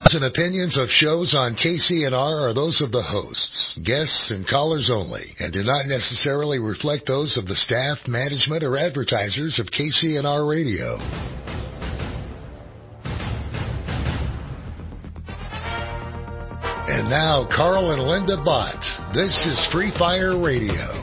and opinions of shows on KCNR are those of the hosts, guests, and callers only, and do not necessarily reflect those of the staff, management, or advertisers of KCNR Radio. And now, Carl and Linda Bott. This is Free Fire Radio.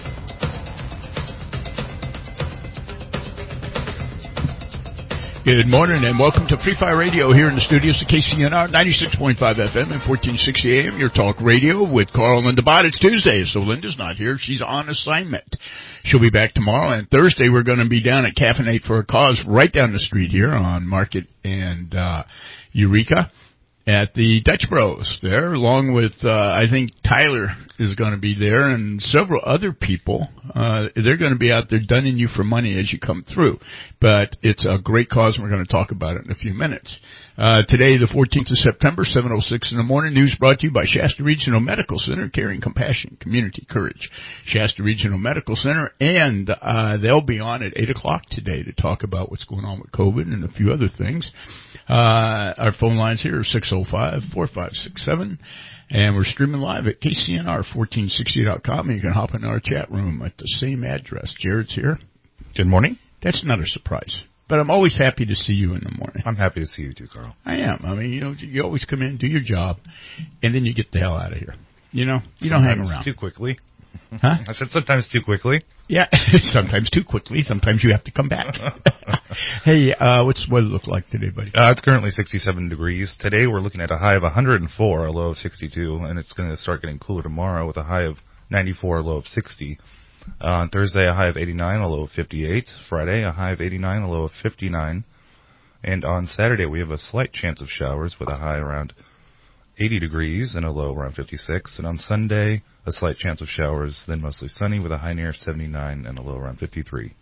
Good morning and welcome to Free Fire Radio here in the studios of KCNR 96.5 FM and 1460 AM, your talk radio with Carl and Linda Bott. It's Tuesday, so Linda's not here. She's on assignment. She'll be back tomorrow, and Thursday we're going to be down at Caffeinate for a Cause right down the street here on Market and Eureka at the Dutch Bros there, along with, I think Tyler is going to be there and several other people. They're going to be out there dunning you for money as you come through. But it's a great cause, and we're going to talk about it in a few minutes. Today, the 14th of September, 7:06 in the morning, news brought to you by Shasta Regional Medical Center, caring compassion, community courage. Shasta Regional Medical Center, and they'll be on at 8 o'clock today to talk about what's going on with COVID and a few other things. Our phone lines here are 605-4567, and we're streaming live at KCNR1460.com, and you can hop in our chat room at the same address. Jared's here. Good morning. That's not a surprise, but I'm always happy to see you in the morning. I'm happy to see you too, Carl. I am. I mean, you always come in, do your job, and then you get the hell out of here. You don't hang around. Too quickly. Huh? I said sometimes too quickly. Yeah, sometimes too quickly. Sometimes you have to come back. Hey, what's the weather look like today, buddy? It's currently 67 degrees. Today we're looking at a high of 104, a low of 62, and it's going to start getting cooler tomorrow with a high of 94, a low of 60. On Thursday, a high of 89, a low of 58. Friday, a high of 89, a low of 59. And on Saturday, we have a slight chance of showers with a high around 80 degrees and a low around 56. And on Sunday, a slight chance of showers, then mostly sunny with a high near 79 and a low around 53.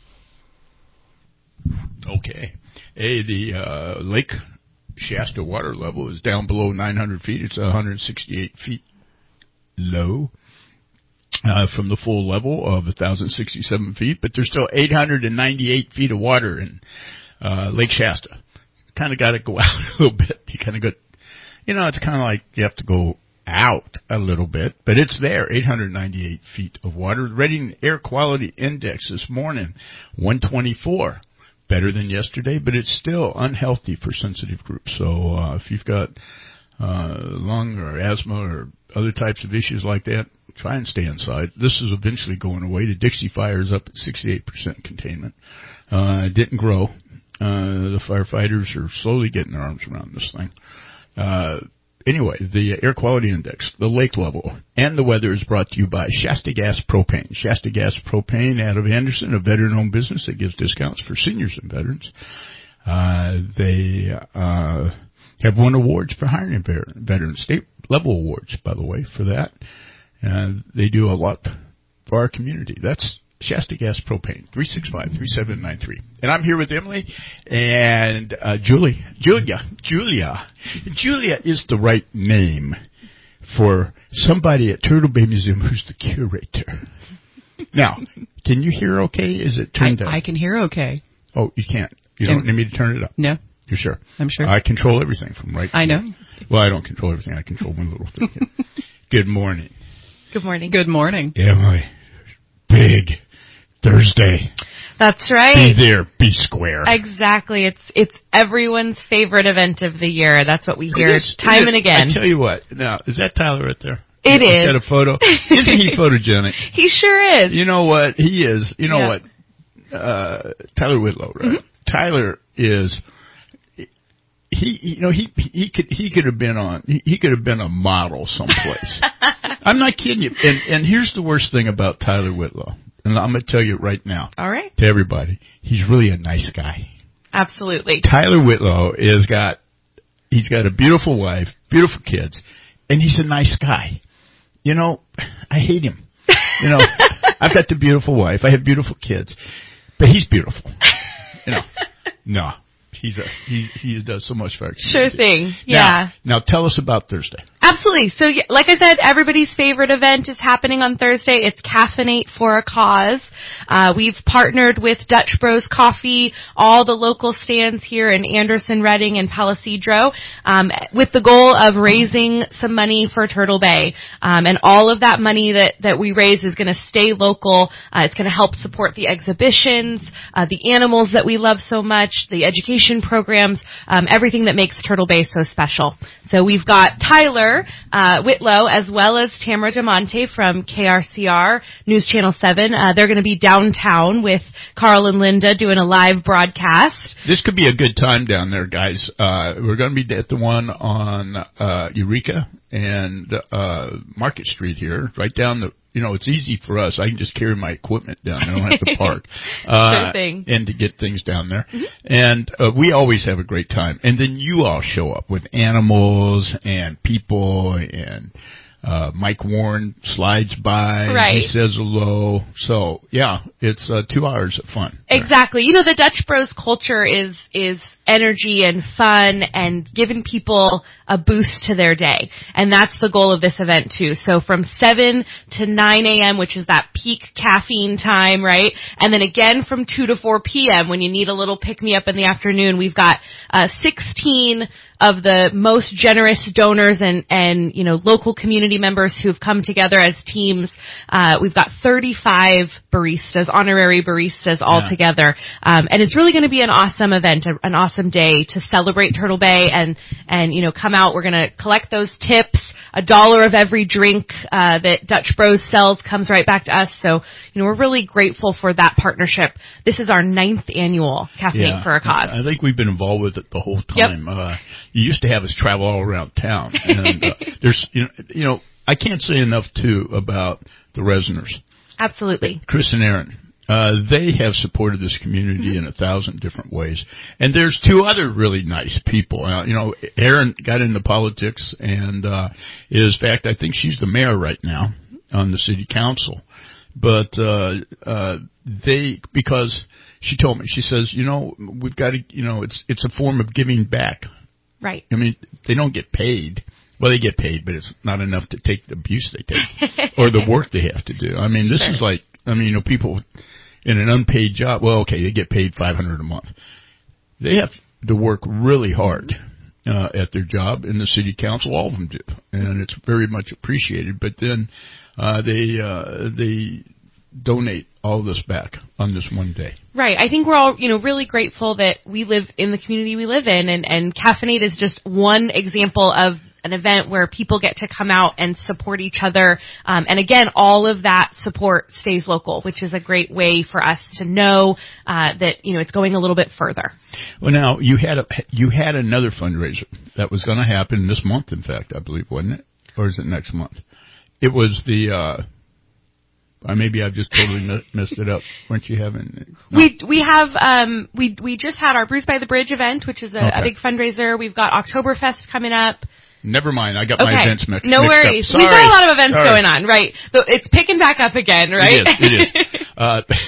Okay. Hey, the Lake Shasta water level is down below 900 feet. It's 168 feet low from the full level of 1,067 feet, but there's still 898 feet of water in Lake Shasta. Kind of got to go out a little bit. You kind of got, it's kind of like you have to go out a little bit, but it's there, 898 feet of water. The Reading Air Quality Index this morning, 124. Better than yesterday, but it's still unhealthy for sensitive groups. So if you've got lung or asthma or other types of issues like that, try and stay inside. This is eventually going away. The Dixie Fire is up at 68% containment. It didn't grow. The firefighters are slowly getting their arms around this thing. Anyway, the air quality index, the lake level, and the weather is brought to you by Shasta Gas Propane. Shasta Gas Propane out of Anderson, a veteran-owned business that gives discounts for seniors and veterans. They have won awards for hiring veterans, state-level awards, by the way, for that. They do a lot for our community. That's Shasta Gas Propane, 365-3793. And I'm here with Emily and Julia. Julia is the right name for somebody at Turtle Bay Museum who's the curator. Now, can you hear okay? Is it turned up? I can hear okay. Oh, you can't. You don't need me to turn it up? No. You're sure? I'm sure. I control everything from right. I know. Well, I don't control everything. I control one little thing. Good morning. Good morning. Good morning. Emily, big Thursday. That's right. Be there, be square. Exactly. It's everyone's favorite event of the year. That's what we hear time and again. I tell you what. Now, is that Tyler right there? It is. Got a photo. Isn't he photogenic? He sure is. You know what? He is. You know what? Tyler Whitlow, right? Mm-hmm. Tyler is. He could have been a model someplace. I'm not kidding you. And here's the worst thing about Tyler Whitlow. And I'm going to tell you right now. All right. To everybody. He's really a nice guy. Absolutely. Tyler Whitlow he's got a beautiful wife, beautiful kids, and he's a nice guy. I hate him. I've got the beautiful wife. I have beautiful kids. But he's beautiful. He does so much for our community. Sure thing. Yeah. Now tell us about Thursday. Absolutely. So, like I said, everybody's favorite event is happening on Thursday. It's Caffeinate for a Cause. We've partnered with Dutch Bros Coffee, all the local stands here in Anderson, Reading, and Palisadro, with the goal of raising some money for Turtle Bay. And all of that money that we raise is going to stay local. It's going to help support the exhibitions, the animals that we love so much, the education programs, everything that makes Turtle Bay so special. So we've got Tyler Whitlow as well as Tamara DeMonte from KRCR News Channel 7. They're going to be downtown with Carl and Linda doing a live broadcast. This could be a good time down there, guys. We're going to be at the one on Eureka and Market Street here, right down the. It's easy for us. I can just carry my equipment down. I don't have to park. Sure thing. And to get things down there. Mm-hmm. And we always have a great time. And then you all show up with animals and people, and Mike Warren slides by. Right. He says hello. So, yeah, it's 2 hours of fun. Exactly. The Dutch Bros culture is energy and fun and giving people a boost to their day. And that's the goal of this event too. So from 7 to 9 a.m., which is that peak caffeine time, right? And then again from 2 to 4 p.m. when you need a little pick-me-up in the afternoon. We've got 16 of the most generous donors and local community members who've come together as teams. We've got 35 baristas, honorary baristas all together. And it's really going to be an awesome event, an awesome day to celebrate Turtle Bay and come out. We're going to collect those tips. $1 of every drink that Dutch Bros sells comes right back to us. So, we're really grateful for that partnership. This is our 9th annual Caffeinate for a Cause. I think we've been involved with it the whole time. Yep. You used to have us travel all around town. And there's, I can't say enough, too, about the Resners. Absolutely. Chris and Aaron. They have supported this community in 1,000 different ways. And there's 2 other really nice people. Erin got into politics and is, in fact, I think she's the mayor right now on the city council. But because she told me, she says, we've got to, it's a form of giving back. Right. I mean, they don't get paid. Well, they get paid, but it's not enough to take the abuse they take or the work they have to do. I mean, this is like, people in an unpaid job, well, okay, they get paid $500 a month. They have to work really hard at their job in the city council. All of them do, and it's very much appreciated. But then they donate all this back on this one day. Right. I think we're all, really grateful that we live in the community we live in, and Caffeinate is just one example of an event where people get to come out and support each other. And again, all of that support stays local, which is a great way for us to know that, it's going a little bit further. Well, now, you had another fundraiser that was going to happen this month, in fact, I believe, wasn't it? Or is it next month? It was the... maybe I've just totally messed it up. Weren't you having? No. We just had our Bruised by the Bridge event, which is a big fundraiser. We've got Oktoberfest coming up. Never mind. I got my events mixed No worries. We've got a lot of events going on, right? So it's picking back up again, right? It is.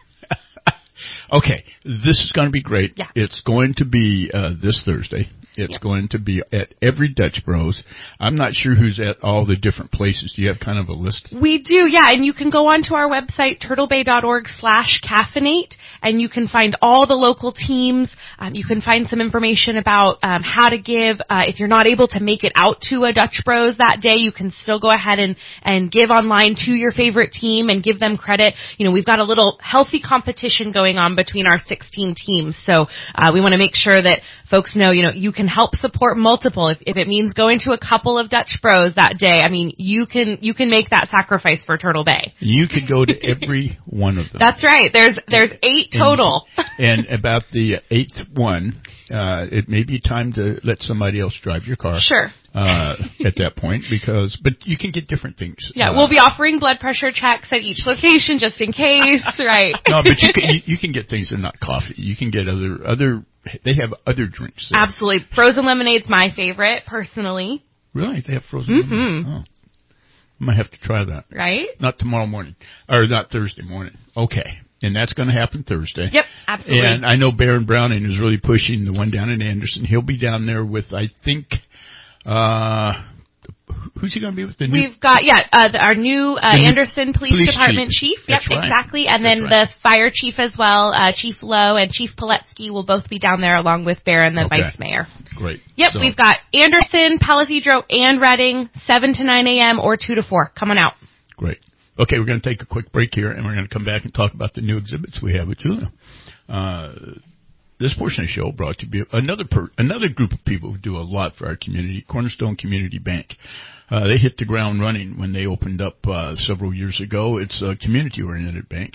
Okay. This is going to be great. Yeah. It's going to be this Thursday. It's going to be at every Dutch Bros. I'm not sure who's at all the different places. Do you have kind of a list? We do, yeah. And you can go onto our website, turtlebay.org/caffeinate, and you can find all the local teams. You can find some information about how to give. If you're not able to make it out to a Dutch Bros that day, you can still go ahead and give online to your favorite team and give them credit. We've got a little healthy competition going on between our 16 teams. So we want to make sure that folks know, you can help support multiple. If it means going to a couple of Dutch Bros that day, you can make that sacrifice for Turtle Bay. You could go to every one of them. That's right. There's 8 total. And about the 8th one, it may be time to let somebody else drive your car. Sure. At that point, but you can get different things. Yeah, we'll be offering blood pressure checks at each location just in case, right? No, but you can get things that are not coffee. You can get other. They have other drinks there. Absolutely. Frozen lemonade's my favorite, personally. Really? They have frozen lemonade? Oh. I might have to try that. Right? Not tomorrow morning. Or not Thursday morning. Okay. And that's going to happen Thursday. Yep, absolutely. And I know Baron Browning is really pushing the one down in Anderson. He'll be down there with, I think, who's he going to be with? We've got our new Anderson Police Department chief. Yep, That's right. Exactly. And then the fire chief as well, Chief Lowe and Chief Piletsky will both be down there along with Barron, the vice mayor. Great. Yep, so we've got Anderson, Palisadro, and Reading, 7 to 9 a.m. or 2 to 4. Come on out. Great. Okay, we're going to take a quick break here, and we're going to come back and talk about the new exhibits we have with Julia. This portion of the show brought to you by another group of people who do a lot for our community, Cornerstone Community Bank. They hit the ground running when they opened up several years ago. It's a community-oriented bank.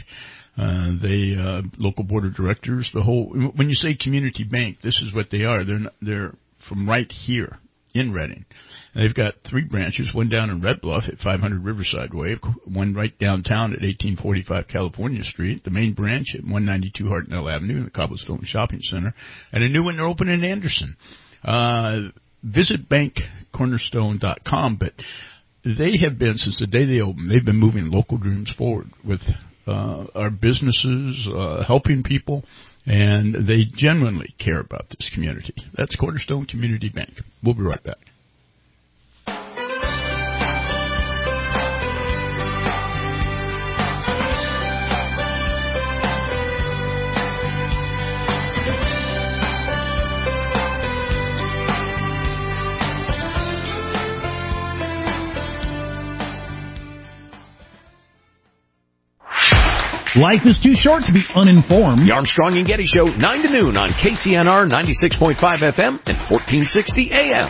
Local board of directors, when you say community bank, this is what they are. They're from right here in Reading. They've got 3 branches, one down in Red Bluff at 500 Riverside Way, one right downtown at 1845 California Street, the main branch at 192 Hartnell Avenue in the Cobblestone Shopping Center, and a new one they're opening in Anderson. Visit bankcornerstone.com, but they have been, since the day they opened, they've been moving local dreams forward with our businesses, helping people, and they genuinely care about this community. That's Cornerstone Community Bank. We'll be right back. Life is too short to be uninformed. The Armstrong and Getty Show, 9 to noon on KCNR 96.5 FM and 1460 AM.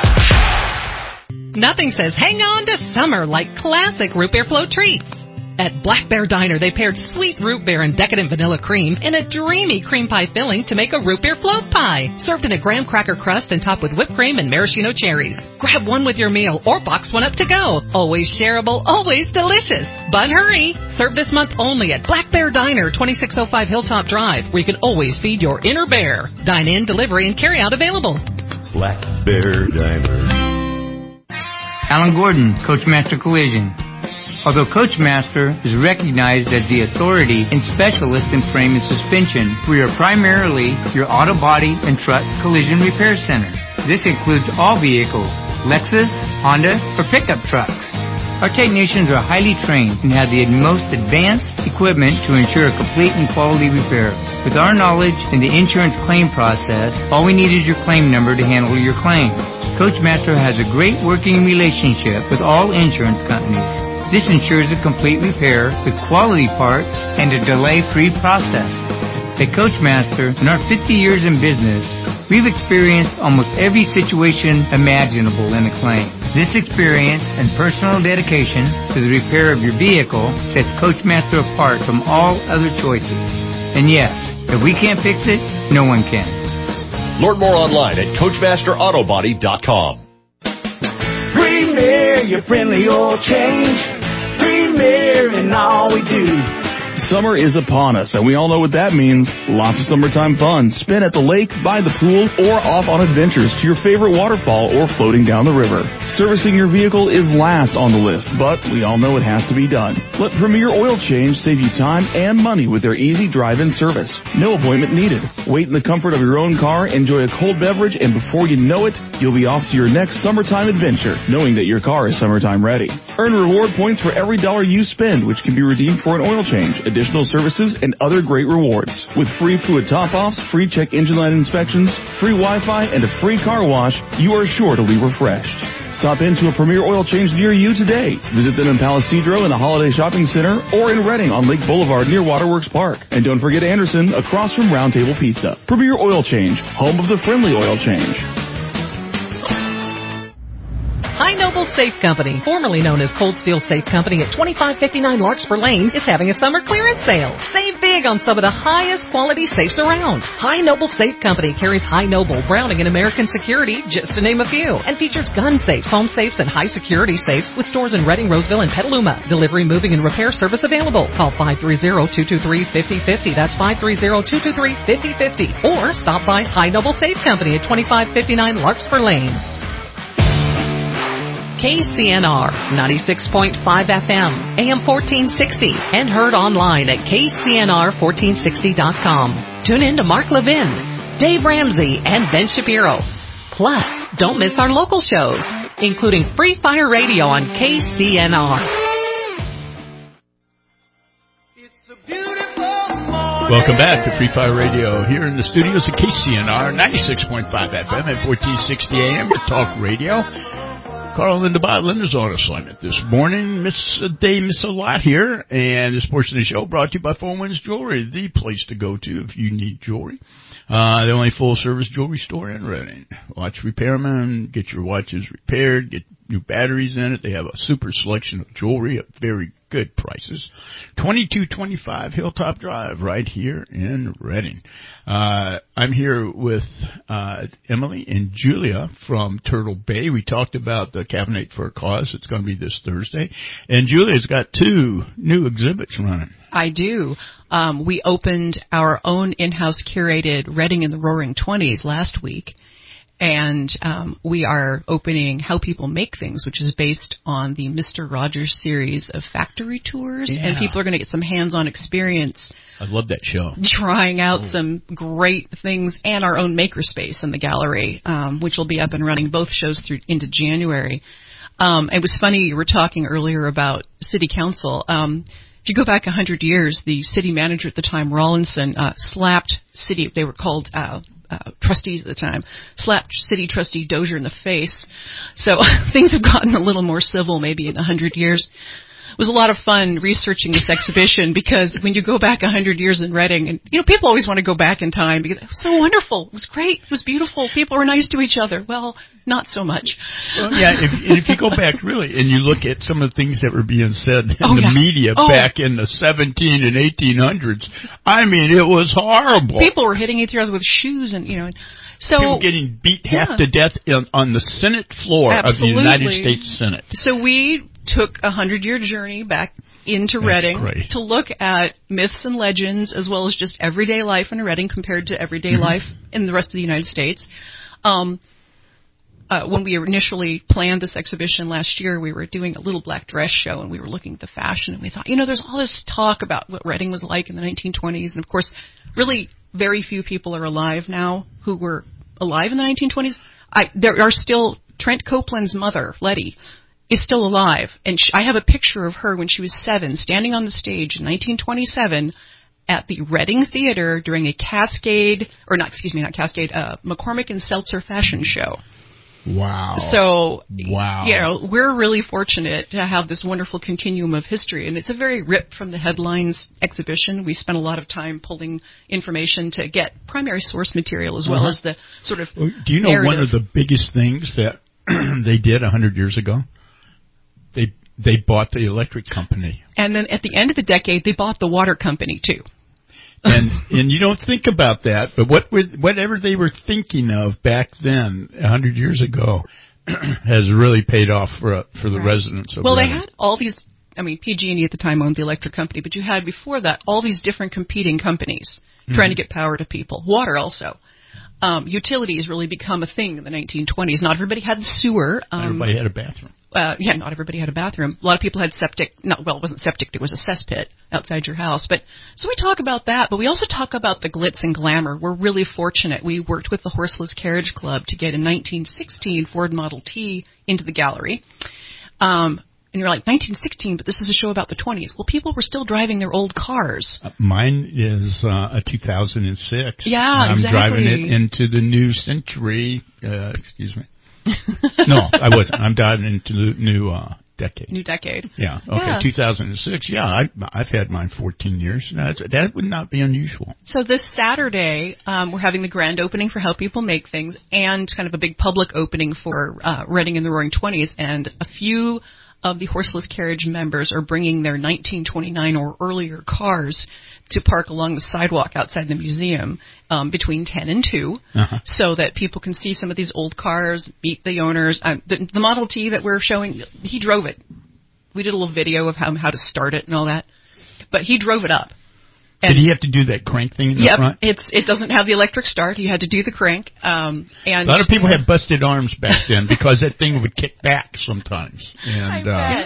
Nothing says hang on to summer like classic root beer float treats. At Black Bear Diner, they paired sweet root beer and decadent vanilla cream in a dreamy cream pie filling to make a root beer float pie. Served in a graham cracker crust and topped with whipped cream and maraschino cherries. Grab one with your meal or box one up to go. Always shareable, always delicious. But hurry! Served this month only at Black Bear Diner, 2605 Hilltop Drive, where you can always feed your inner bear. Dine in, delivery, and carry out available. Black Bear Diner. Alan Gordon, Coachmaster Collision. Although Coachmaster is recognized as the authority and specialist in frame and suspension, we are primarily your auto body and truck collision repair center. This includes all vehicles, Lexus, Honda, or pickup trucks. Our technicians are highly trained and have the most advanced equipment to ensure a complete and quality repair. With our knowledge in the insurance claim process, all we need is your claim number to handle your claim. Coachmaster has a great working relationship with all insurance companies. This ensures a complete repair with quality parts and a delay-free process. At Coachmaster, in our 50 years in business, we've experienced almost every situation imaginable in a claim. This experience and personal dedication to the repair of your vehicle sets Coachmaster apart from all other choices. And yes, if we can't fix it, no one can. Learn more online at CoachmasterAutobody.com. Premier, your friendly oil change. Premier in all we do. Summer is upon us, and we all know what that means. Lots of summertime fun. Spin at the lake, by the pool, or off on adventures to your favorite waterfall or floating down the river. Servicing your vehicle is last on the list, but we all know it has to be done. Let Premier Oil Change save you time and money with their easy drive-in service. No appointment needed. Wait in the comfort of your own car, enjoy a cold beverage, and before you know it, you'll be off to your next summertime adventure, knowing that your car is summertime ready. Earn reward points for every dollar you spend, which can be redeemed for an oil change, additional services, and other great rewards. With free fluid top-offs, free check engine light inspections, free Wi-Fi, and a free car wash, you are sure to leave refreshed. Stop into a Premier Oil Change near you today. Visit them in Palisadro in the Holiday Shopping Center or in Reading on Lake Boulevard near Waterworks Park. And don't forget Anderson across from Round Table Pizza. Premier Oil Change, home of the friendly oil change. High Noble Safe Company, formerly known as Cold Steel Safe Company at 2559 Larkspur Lane, is having a summer clearance sale. Save big on some of the highest quality safes around. High Noble Safe Company carries High Noble, Browning, and American Security, just to name a few, and features gun safes, home safes, and high security safes with stores in Reading, Roseville, and Petaluma. Delivery, moving, and repair service available. Call 530-223-5050. That's 530-223-5050. Or stop by High Noble Safe Company at 2559 Larkspur Lane. KCNR 96.5 FM, AM 1460, and heard online at KCNR1460.com. Tune in to Mark Levin, Dave Ramsey, and Ben Shapiro. Plus, don't miss our local shows. including Free Fire Radio on KCNR. Welcome back to Free Fire Radio here in the studios of KCNR 96.5 FM at 1460 AM with Talk Radio. Carl Linda Bob Linda's on assignment this morning. Miss a day, miss a lot here. And this portion of the show brought to you by Four Winds Jewelry, the place to go to if you need jewelry. The only full-service jewelry store in Redding. Watch repairman, get your watches repaired, get new batteries in it. They have a super selection of jewelry at very good prices. 2225 Hilltop Drive right here in Redding. I'm here with Emily and Julia from Turtle Bay. We talked about the Cabinet for a Cause. It's going to be this Thursday. And Julia's got 2 new exhibits running. I do. We opened our own in-house curated Redding in the Roaring 20s last week. And we are opening How People Make Things, which is based on the Mr. Rogers series of factory tours. Yeah. And people are going to get some hands-on experience. I love that show. Trying out some great things and our own makerspace in the gallery, which will be up and running both shows through into January. It was funny, you were talking earlier about city council. If you go back 100 years, the city manager at the time, Rawlinson, slapped city, they were called trustees at the time, slapped city trustee Dozier in the face. So things have gotten a little more civil maybe in 100 years. It was a lot of fun researching this exhibition because when you go back 100 years in Redding, and people always want to go back in time because it was so wonderful, it was great, it was beautiful, people were nice to each other. Well, not so much. Well, yeah, if you go back really and you look at some of the things that were being said in the media back in the 17 and 1800s, I mean, it was horrible. People were hitting each other with shoes and, So, people getting beat half to death on the Senate floor of the United States Senate. So we took a 100-year journey back into Redding to look at myths and legends as well as just everyday life in Redding compared to everyday life in the rest of the United States. When we initially planned this exhibition last year, we were doing a little black dress show and we were looking at the fashion and we thought, there's all this talk about what Redding was like in the 1920s. And of course, really very few people are alive now who were alive in the 1920s. There are still Trent Copeland's mother, Letty, is still alive. And I have a picture of her when she was 7 standing on the stage in 1927 at the Reading Theater during a McCormick and Seltzer fashion show. Wow. So, we're really fortunate to have this wonderful continuum of history. And it's a very ripped from the headlines exhibition. We spent a lot of time pulling information to get primary source material as well as the sort of Do you know narrative. One of the biggest things that they did 100 years ago? They bought the electric company. And then at the end of the decade, they bought the water company, too. And you don't think about that, but whatever they were thinking of back then, 100 years ago, has really paid off for the residents of Redding. They had all these. PG&E at the time owned the electric company, but you had before that all these different competing companies trying to get power to people. Water also. Utilities really become a thing in the 1920s. Not everybody had sewer. Everybody had a bathroom. Not everybody had a bathroom. A lot of people had septic. It wasn't septic. It was a cesspit outside your house. But so we talk about that, but we also talk about the glitz and glamour. We're really fortunate. We worked with the Horseless Carriage Club to get a 1916 Ford Model T into the gallery. And you're like, 1916, but this is a show about the 20s. Well, people were still driving their old cars. Mine is a 2006. Yeah, I'm exactly. driving it into the new century. Excuse me. No, I wasn't. I'm driving into the new decade. New decade. Yeah. Okay. Yeah. 2006. Yeah, I've had mine 14 years. That would not be unusual. So this Saturday, we're having the grand opening for How People Make Things and kind of a big public opening for Redding in the Roaring 20s, and a few of the Horseless Carriage members are bringing their 1929 or earlier cars to park along the sidewalk outside the museum between 10 and 2 so that people can see some of these old cars, meet the owners. The Model T that we're showing, he drove it. We did a little video of how to start it and all that. But he drove it up. Did he have to do that crank thing in the front? It doesn't have the electric start. He had to do the crank. And a lot of people had busted arms back then because that thing would kick back sometimes. And, I bet.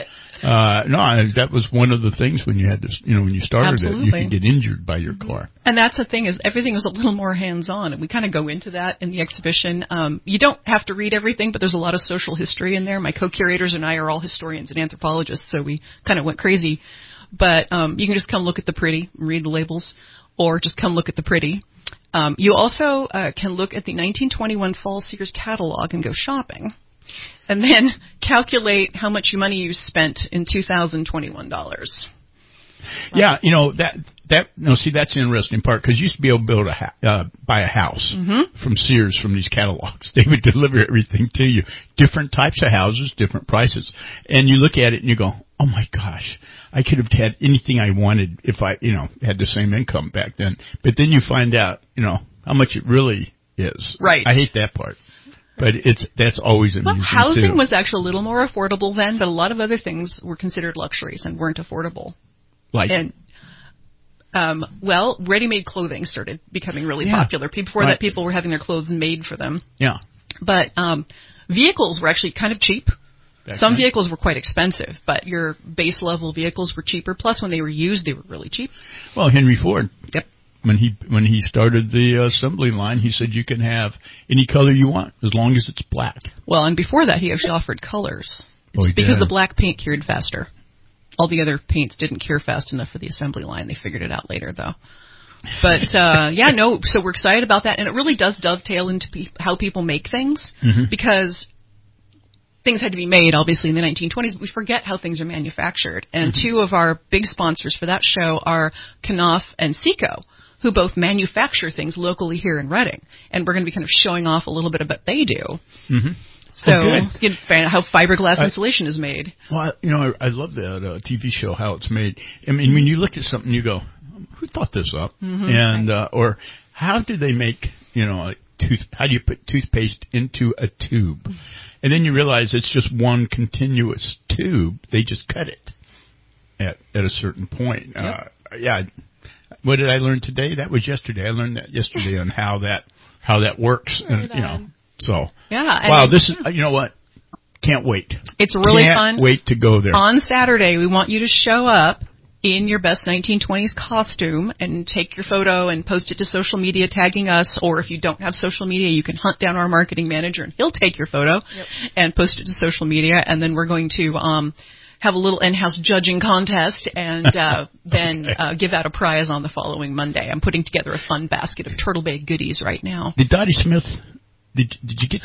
That was one of the things when you had this, when you started Absolutely. it, you could get injured by your car. And that's the thing, is everything was a little more hands-on, and we kind of go into that in the exhibition. You don't have to read everything, but there's a lot of social history in there. My co-curators and I are all historians and anthropologists, so we kind of went crazy. But you can just come look at the pretty, read the labels, or just come look at the pretty. You also can look at the 1921 Fall Sears catalog and go shopping, and then calculate how much money you spent in $2021. Yeah, see, that's the interesting part, because you used to be able to build buy a house from Sears from these catalogs. They would deliver everything to you. Different types of houses, different prices. And you look at it and you go, oh my gosh, I could have had anything I wanted if I, had the same income back then. But then you find out, how much it really is. Right. I hate that part. But that's always amusing. Well, housing too. was actually a little more affordable then, but a lot of other things were considered luxuries and weren't affordable. Like? And, ready-made clothing started becoming really popular. Before that, people were having their clothes made for them. Yeah. But vehicles were actually kind of cheap. Some vehicles were quite expensive, but your base-level vehicles were cheaper. Plus, when they were used, they were really cheap. Well, Henry Ford. Yep. When he started the assembly line, he said you can have any color you want as long as it's black. Well, and before that, he actually offered colors. It's because the black paint cured faster. All the other paints didn't cure fast enough for the assembly line. They figured it out later, though. But, so we're excited about that. And it really does dovetail into how people make things, because things had to be made, obviously, in the 1920s, but we forget how things are manufactured. And two of our big sponsors for that show are Knauf and Seco, who both manufacture things locally here in Reading. And we're going to be kind of showing off a little bit of what they do. So, how fiberglass insulation is made. Well, I love that TV show, how it's made. I mean, when you look at something, you go, who thought this up? And, or how do they make, how do you put toothpaste into a tube? And then you realize it's just one continuous tube. They just cut it at a certain point. Yep. What did I learn today? That was yesterday. I learned that yesterday on how that works. And, so. Yeah. Wow, this is, you know what? Can't wait. It's really fun. Can't wait to go there. On Saturday, we want you to show up in your best 1920s costume and take your photo and post it to social media tagging us, or if you don't have social media, you can hunt down our marketing manager and he'll take your photo and post it to social media, and then we're going to have a little in-house judging contest and then give out a prize on the following Monday. I'm putting together a fun basket of Turtle Bay goodies right now. Did Dottie Smith... Did you get to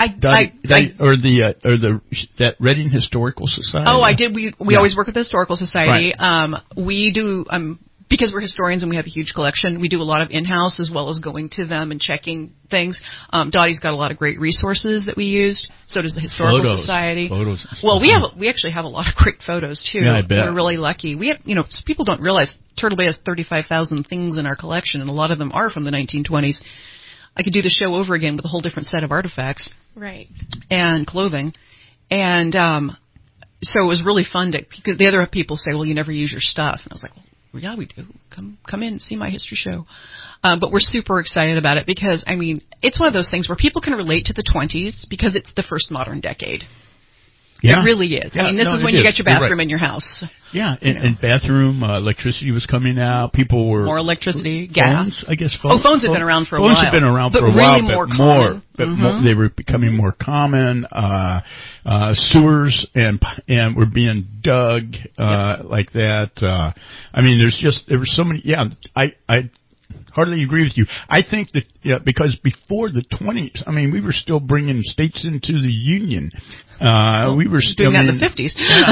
that Reading Historical Society? Oh, I did. We always work with the Historical Society. Right. We do because we're historians and we have a huge collection. We do a lot of in-house as well as going to them and checking things. Dottie's got a lot of great resources that we used. So does the Historical Society. Photos. Well, we actually have a lot of great photos too. Yeah, I bet. We're really lucky. We have, people don't realize Turtle Bay has 35,000 things in our collection, and a lot of them are from the 1920s. I could do the show over again with a whole different set of artifacts. Right. And clothing. And so it was really fun because the other people say, well, you never use your stuff. And I was like, well, yeah, we do. Come in and see my history show. But we're super excited about it because, it's one of those things where people can relate to the 20s because it's the first modern decade. Yeah. It really is. Yeah, this is when you get your bathroom in your house. Yeah, and bathroom, electricity was coming out. People were... More electricity, gas. Phones, I guess phones. Oh, phones have been around for a while. Phones have been around for a really while, but more. They were becoming more common. Sewers and were being dug like that. There were so many... Yeah, I hardly agree with you. I think that because before the 20s, we were still bringing states into the Union. We were still doing that in the 50s.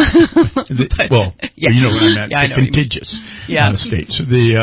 You know what I meant. Yeah, the contiguous states.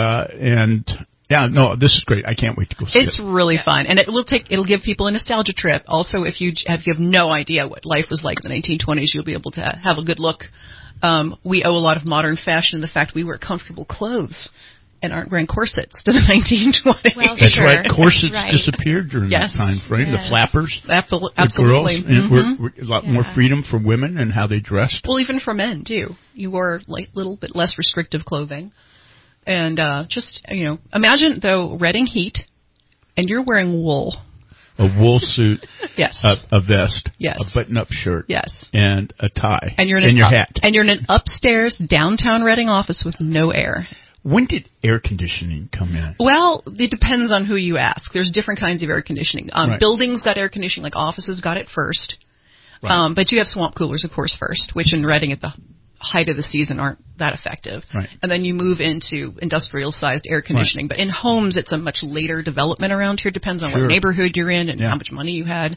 This is great. I can't wait to go see it. It's really fun, and it'll give people a nostalgia trip. Also, if you have no idea what life was like in the 1920s, you'll be able to have a good look. We owe a lot of modern fashion in the fact we wear comfortable clothes and aren't wearing corsets to the 1920s. Well, that's right. Corsets disappeared during that time frame. Yes. The flappers, absolutely. The girls, and were a lot more freedom for women and how they dressed. Well, even for men too. You wore a little bit less restrictive clothing, and imagine though Reading heat, and you're wearing wool. a wool suit, yes, a vest, yes, a button-up shirt, yes, and a tie, and your hat. And you're in an upstairs downtown Reading office with no air. When did air conditioning come in? Well, it depends on who you ask. There's different kinds of air conditioning. Right. Buildings got air conditioning, like offices got it first. Right. But you have swamp coolers, of course, first, which in Reading at the height of the season aren't that effective. Right. And then you move into industrial-sized air conditioning. Right. But in homes, it's a much later development around here. Depends on what neighborhood you're in and how much money you had.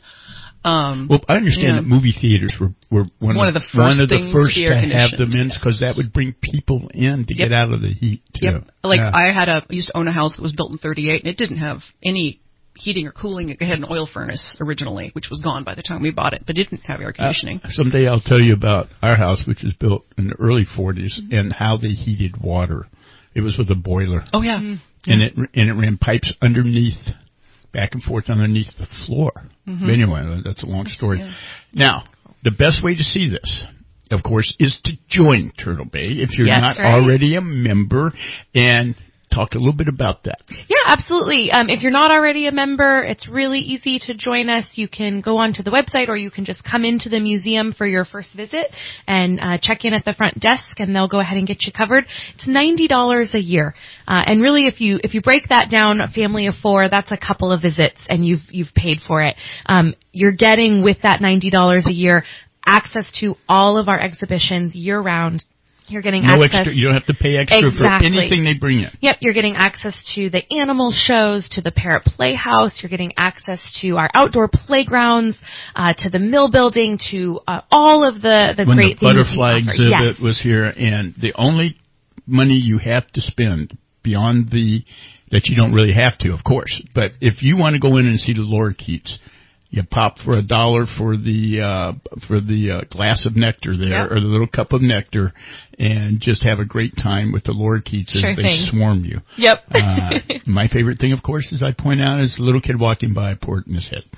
Well, I understand that movie theaters were one of the first to have them in because that would bring people in to get out of the heat, too. Yep. Like I used to own a house that was built in 1938, and it didn't have any heating or cooling. It had an oil furnace originally, which was gone by the time we bought it, but it didn't have air conditioning. Someday I'll tell you about our house, which was built in the early 40s, and how they heated water. It was with a boiler. Oh, yeah. And it ran pipes underneath, back and forth underneath the floor. But anyway, that's a long story. Yeah. Now, the best way to see this, of course, is to join Turtle Bay if you're not already a member, and talk a little bit about that. Yeah, absolutely. If you're not already a member, it's really easy to join us. You can go onto the website, or you can just come into the museum for your first visit and check in at the front desk, and they'll go ahead and get you covered. It's $90 a year, and really, if you break that down, a family of 4, that's a couple of visits, and you've paid for it. You're getting with that $90 a year access to all of our exhibitions year round. You're getting access. Extra. You don't have to pay extra for anything they bring in. Yep. You're getting access to the animal shows, to the Parrot Playhouse. You're getting access to our outdoor playgrounds, to the mill building, to all of the great things. When the butterfly exhibit was here, and the only money you have to spend beyond that you don't really have to, of course, but if you want to go in and see the lorikeets, you pop for $1 for the glass of nectar there, or the little cup of nectar, and just have a great time with the lorikeets as they swarm you. Yep. My favorite thing, of course, as I point out, is the little kid walking by, pour it in his head.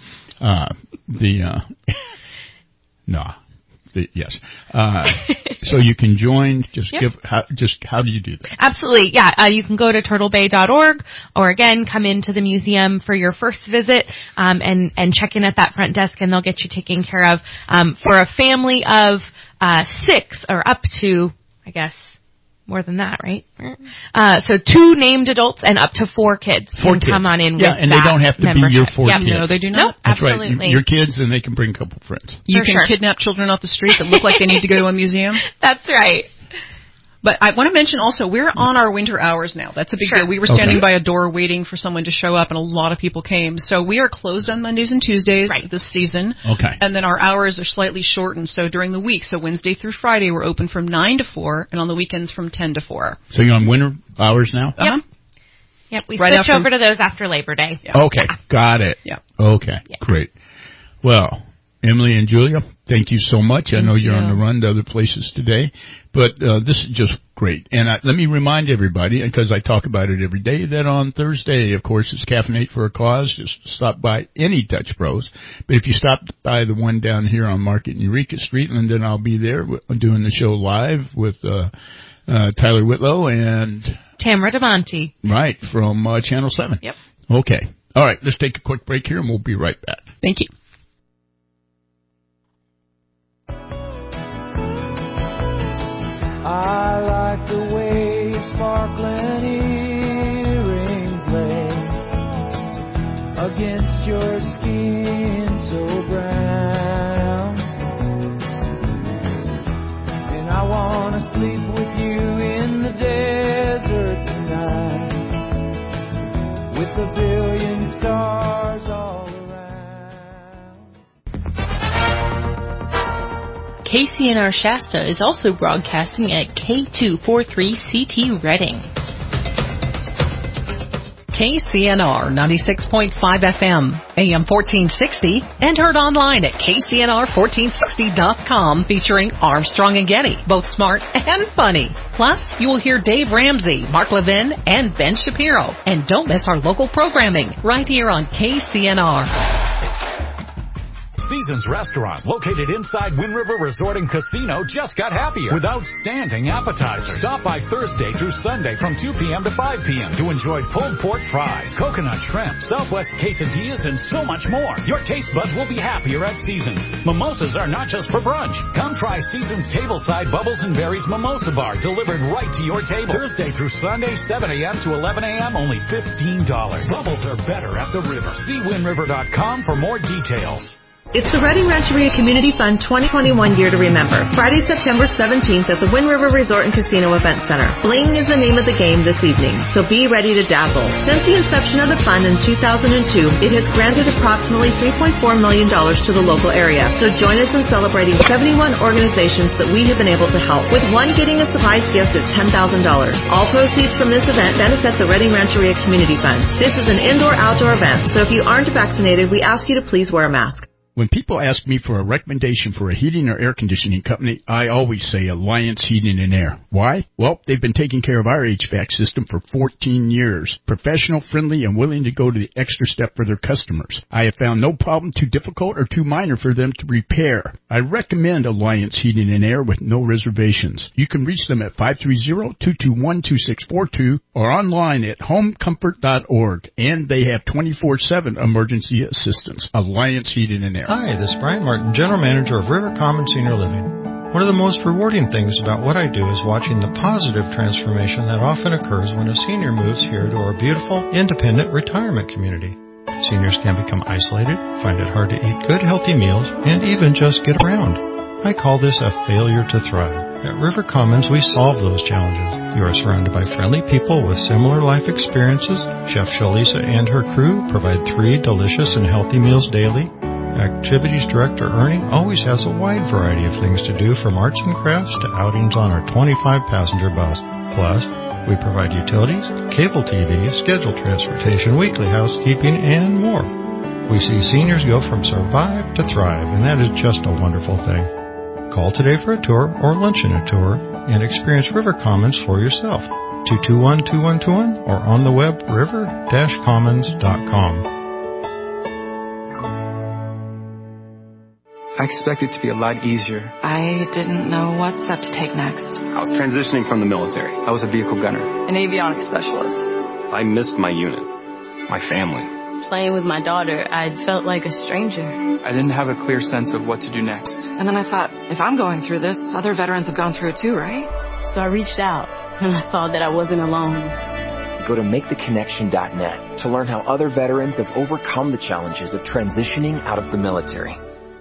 Yes. So you can join. How do you do that? Absolutely. Yeah. You can go to turtlebay.org, or again, come into the museum for your first visit, and check in at that front desk, and they'll get you taken care of. For a family of 6, or up to, I guess, more than that, right? So 2 named adults and up to 4 kids can come on in with that. Yeah, and they don't have to be your 4 kids. No, they do not. Nope, that's absolutely. Right. Your kids, and they can bring a couple friends. You can kidnap children off the street that look like they need to go to a museum. That's right. But I want to mention also, we're on our winter hours now. That's a big deal. We were standing by a door waiting for someone to show up, and a lot of people came. So we are closed on Mondays and Tuesdays this season. Okay. And then our hours are slightly shortened. So during the week, so Wednesday through Friday, we're open from 9 to 4, and on the weekends from 10 to 4. So you're on winter hours now? Yep. We switch over to those after Labor Day. Yeah. Okay. Got it. Yeah. Okay. Yeah. Great. Well, Emily and Julia, thank you so much. I know you're on the run to other places today, but this is just great. And let me remind everybody, because I talk about it every day, that on Thursday, of course, it's Caffeinate for a Cause. Just stop by any Dutch Bros. But if you stop by the one down here on Market and Eureka Street, and then I'll be there doing the show live with Tyler Whitlow and Tamara DeMonte. Right, from Channel 7. Yep. Okay. All right, let's take a quick break here, and we'll be right back. Thank you. I like the way sparkling earrings lay against your skin so brown, and I want to sleep with you in the desert tonight with a billion stars all around. KCNR Shasta is also broadcasting at K243CT Reading. KCNR 96.5 FM, AM 1460, and heard online at KCNR1460.com, featuring Armstrong and Getty, both smart and funny. Plus, you will hear Dave Ramsey, Mark Levin, and Ben Shapiro. And don't miss our local programming right here on KCNR. Seasons Restaurant, located inside Wind River Resort and Casino, just got happier with outstanding appetizers. Stop by Thursday through Sunday from 2 p.m. to 5 p.m. to enjoy pulled pork fries, coconut shrimp, Southwest quesadillas, and so much more. Your taste buds will be happier at Seasons. Mimosas are not just for brunch. Come try Seasons Tableside Bubbles and Berries Mimosa Bar, delivered right to your table. Thursday through Sunday, 7 a.m. to 11 a.m., only $15. Bubbles are better at the river. See WindRiver.com for more details. It's the Reading Rancheria Community Fund 2021 Year to Remember. Friday, September 17th at the Wind River Resort and Casino Event Center. Bling is the name of the game this evening, so be ready to dazzle. Since the inception of the fund in 2002, it has granted approximately $3.4 million to the local area. So join us in celebrating 71 organizations that we have been able to help, with one getting a surprise gift of $10,000. All proceeds from this event benefit the Reading Rancheria Community Fund. This is an indoor-outdoor event, so if you aren't vaccinated, we ask you to please wear a mask. When people ask me for a recommendation for a heating or air conditioning company, I always say Alliance Heating and Air. Why? Well, they've been taking care of our HVAC system for 14 years. Professional, friendly, and willing to go to the extra step for their customers. I have found no problem too difficult or too minor for them to repair. I recommend Alliance Heating and Air with no reservations. You can reach them at 530-221-2642 or online at homecomfort.org. And they have 24/7 emergency assistance. Alliance Heating and Air. Hi, this is Brian Martin, General Manager of River Common Senior Living. One of the most rewarding things about what I do is watching the positive transformation that often occurs when a senior moves here to our beautiful, independent retirement community. Seniors can become isolated, find it hard to eat good, healthy meals, and even just get around. I call this a failure to thrive. At River Commons, we solve those challenges. You are surrounded by friendly people with similar life experiences. Chef Shalisa and her crew provide 3 delicious and healthy meals daily. Activities Director Ernie always has a wide variety of things to do, from arts and crafts to outings on our 25-passenger bus. Plus, we provide utilities, cable TV, scheduled transportation, weekly housekeeping, and more. We see seniors go from survive to thrive, and that is just a wonderful thing. Call today for a tour or luncheon a tour and experience River Commons for yourself. 221-2121 or on the web river-commons.com. I expected it to be a lot easier. I didn't know what step to take next. I was transitioning from the military. I was a vehicle gunner. An avionics specialist. I missed my unit, my family. Playing with my daughter, I felt like a stranger. I didn't have a clear sense of what to do next. And then I thought, if I'm going through this, other veterans have gone through it too, right? So I reached out, and I saw that I wasn't alone. Go to MakeTheConnection.net to learn how other veterans have overcome the challenges of transitioning out of the military.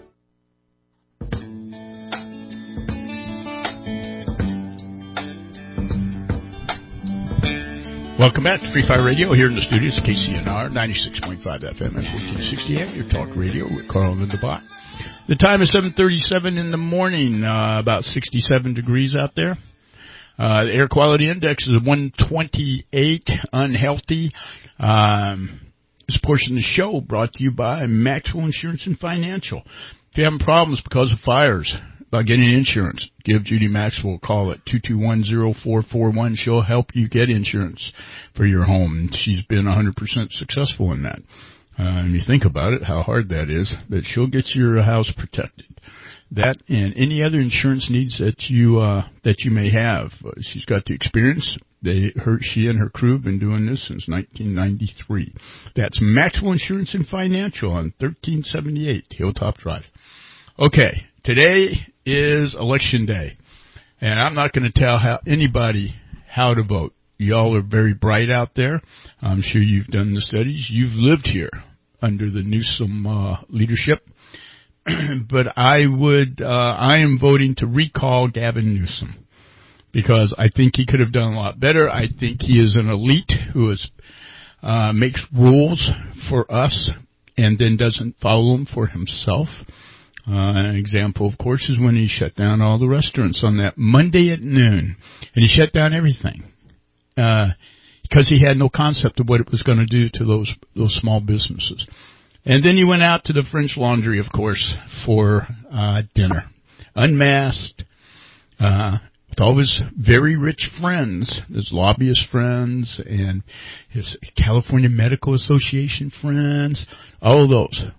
Welcome back to Free Fire Radio here in the studios, KCNR 96.5 FM and 1460 your talk radio with Carl and the Bot. The time is 7:37 in the morning, about 67 degrees out there. The air quality index is 128, unhealthy. This portion of the show brought to you by Maxwell Insurance and Financial. If you're having problems because of fires, about getting insurance, give Judy Maxwell a call at 221-0441. She'll help you get insurance for your home. She's been 100% successful in that. And you think about it, how hard that is, that she'll get your house protected. That and any other insurance needs that you may have. She's got the experience. She and her crew have been doing this since 1993. That's Maxwell Insurance and Financial on 1378 Hilltop Drive. Okay, today is election day, and I'm not going to tell anybody how to vote. Y'all are very bright out there. I'm sure you've done the studies. You've lived here under the Newsom leadership. But I am voting to recall Gavin Newsom because I think he could have done a lot better. I think he is an elite who makes rules for us and then doesn't follow them for himself. An example, of course, is when he shut down all the restaurants on that Monday at noon. And he shut down everything because he had no concept of what it was going to do to those small businesses. And then he went out to the French Laundry, of course, for dinner, unmasked, with all his very rich friends, his lobbyist friends and his California Medical Association friends, all of those.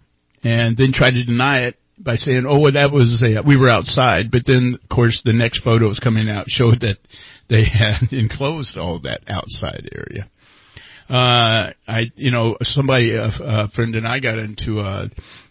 and then tried to deny it by saying, oh, well, that was we were outside. But then, of course, the next photos coming out showed that they had enclosed all that outside area. Somebody, a friend and I got into a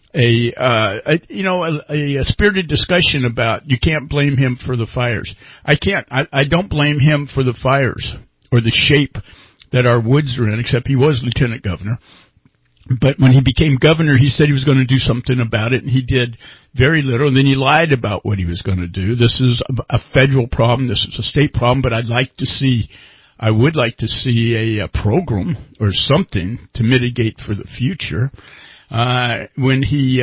spirited discussion about you can't blame him for the fires. I don't blame him for the fires or the shape that our woods are in, except he was lieutenant governor. But when he became governor, he said he was going to do something about it, and he did very little, and then he lied about what he was going to do. This is a federal problem. This is a state problem, but I would like to see a program or something to mitigate for the future. When he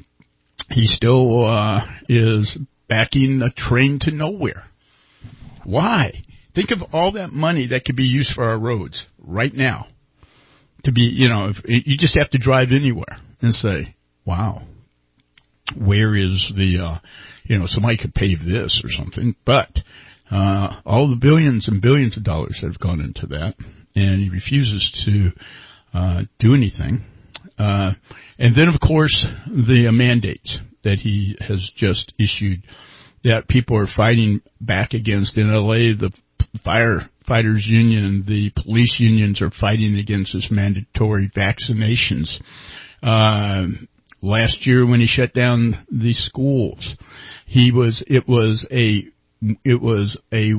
still is backing a train to nowhere. Why? Think of all that money that could be used for our roads right now. To be, if you just have to drive anywhere and say, wow, where is the, somebody could pave this or something. But all the billions and billions of dollars that have gone into that, and he refuses to do anything. And then, of course, the mandates that he has just issued that people are fighting back against. In L.A., the firefighters union, the police unions are fighting against this mandatory vaccinations. Last year when he shut down the schools, it was a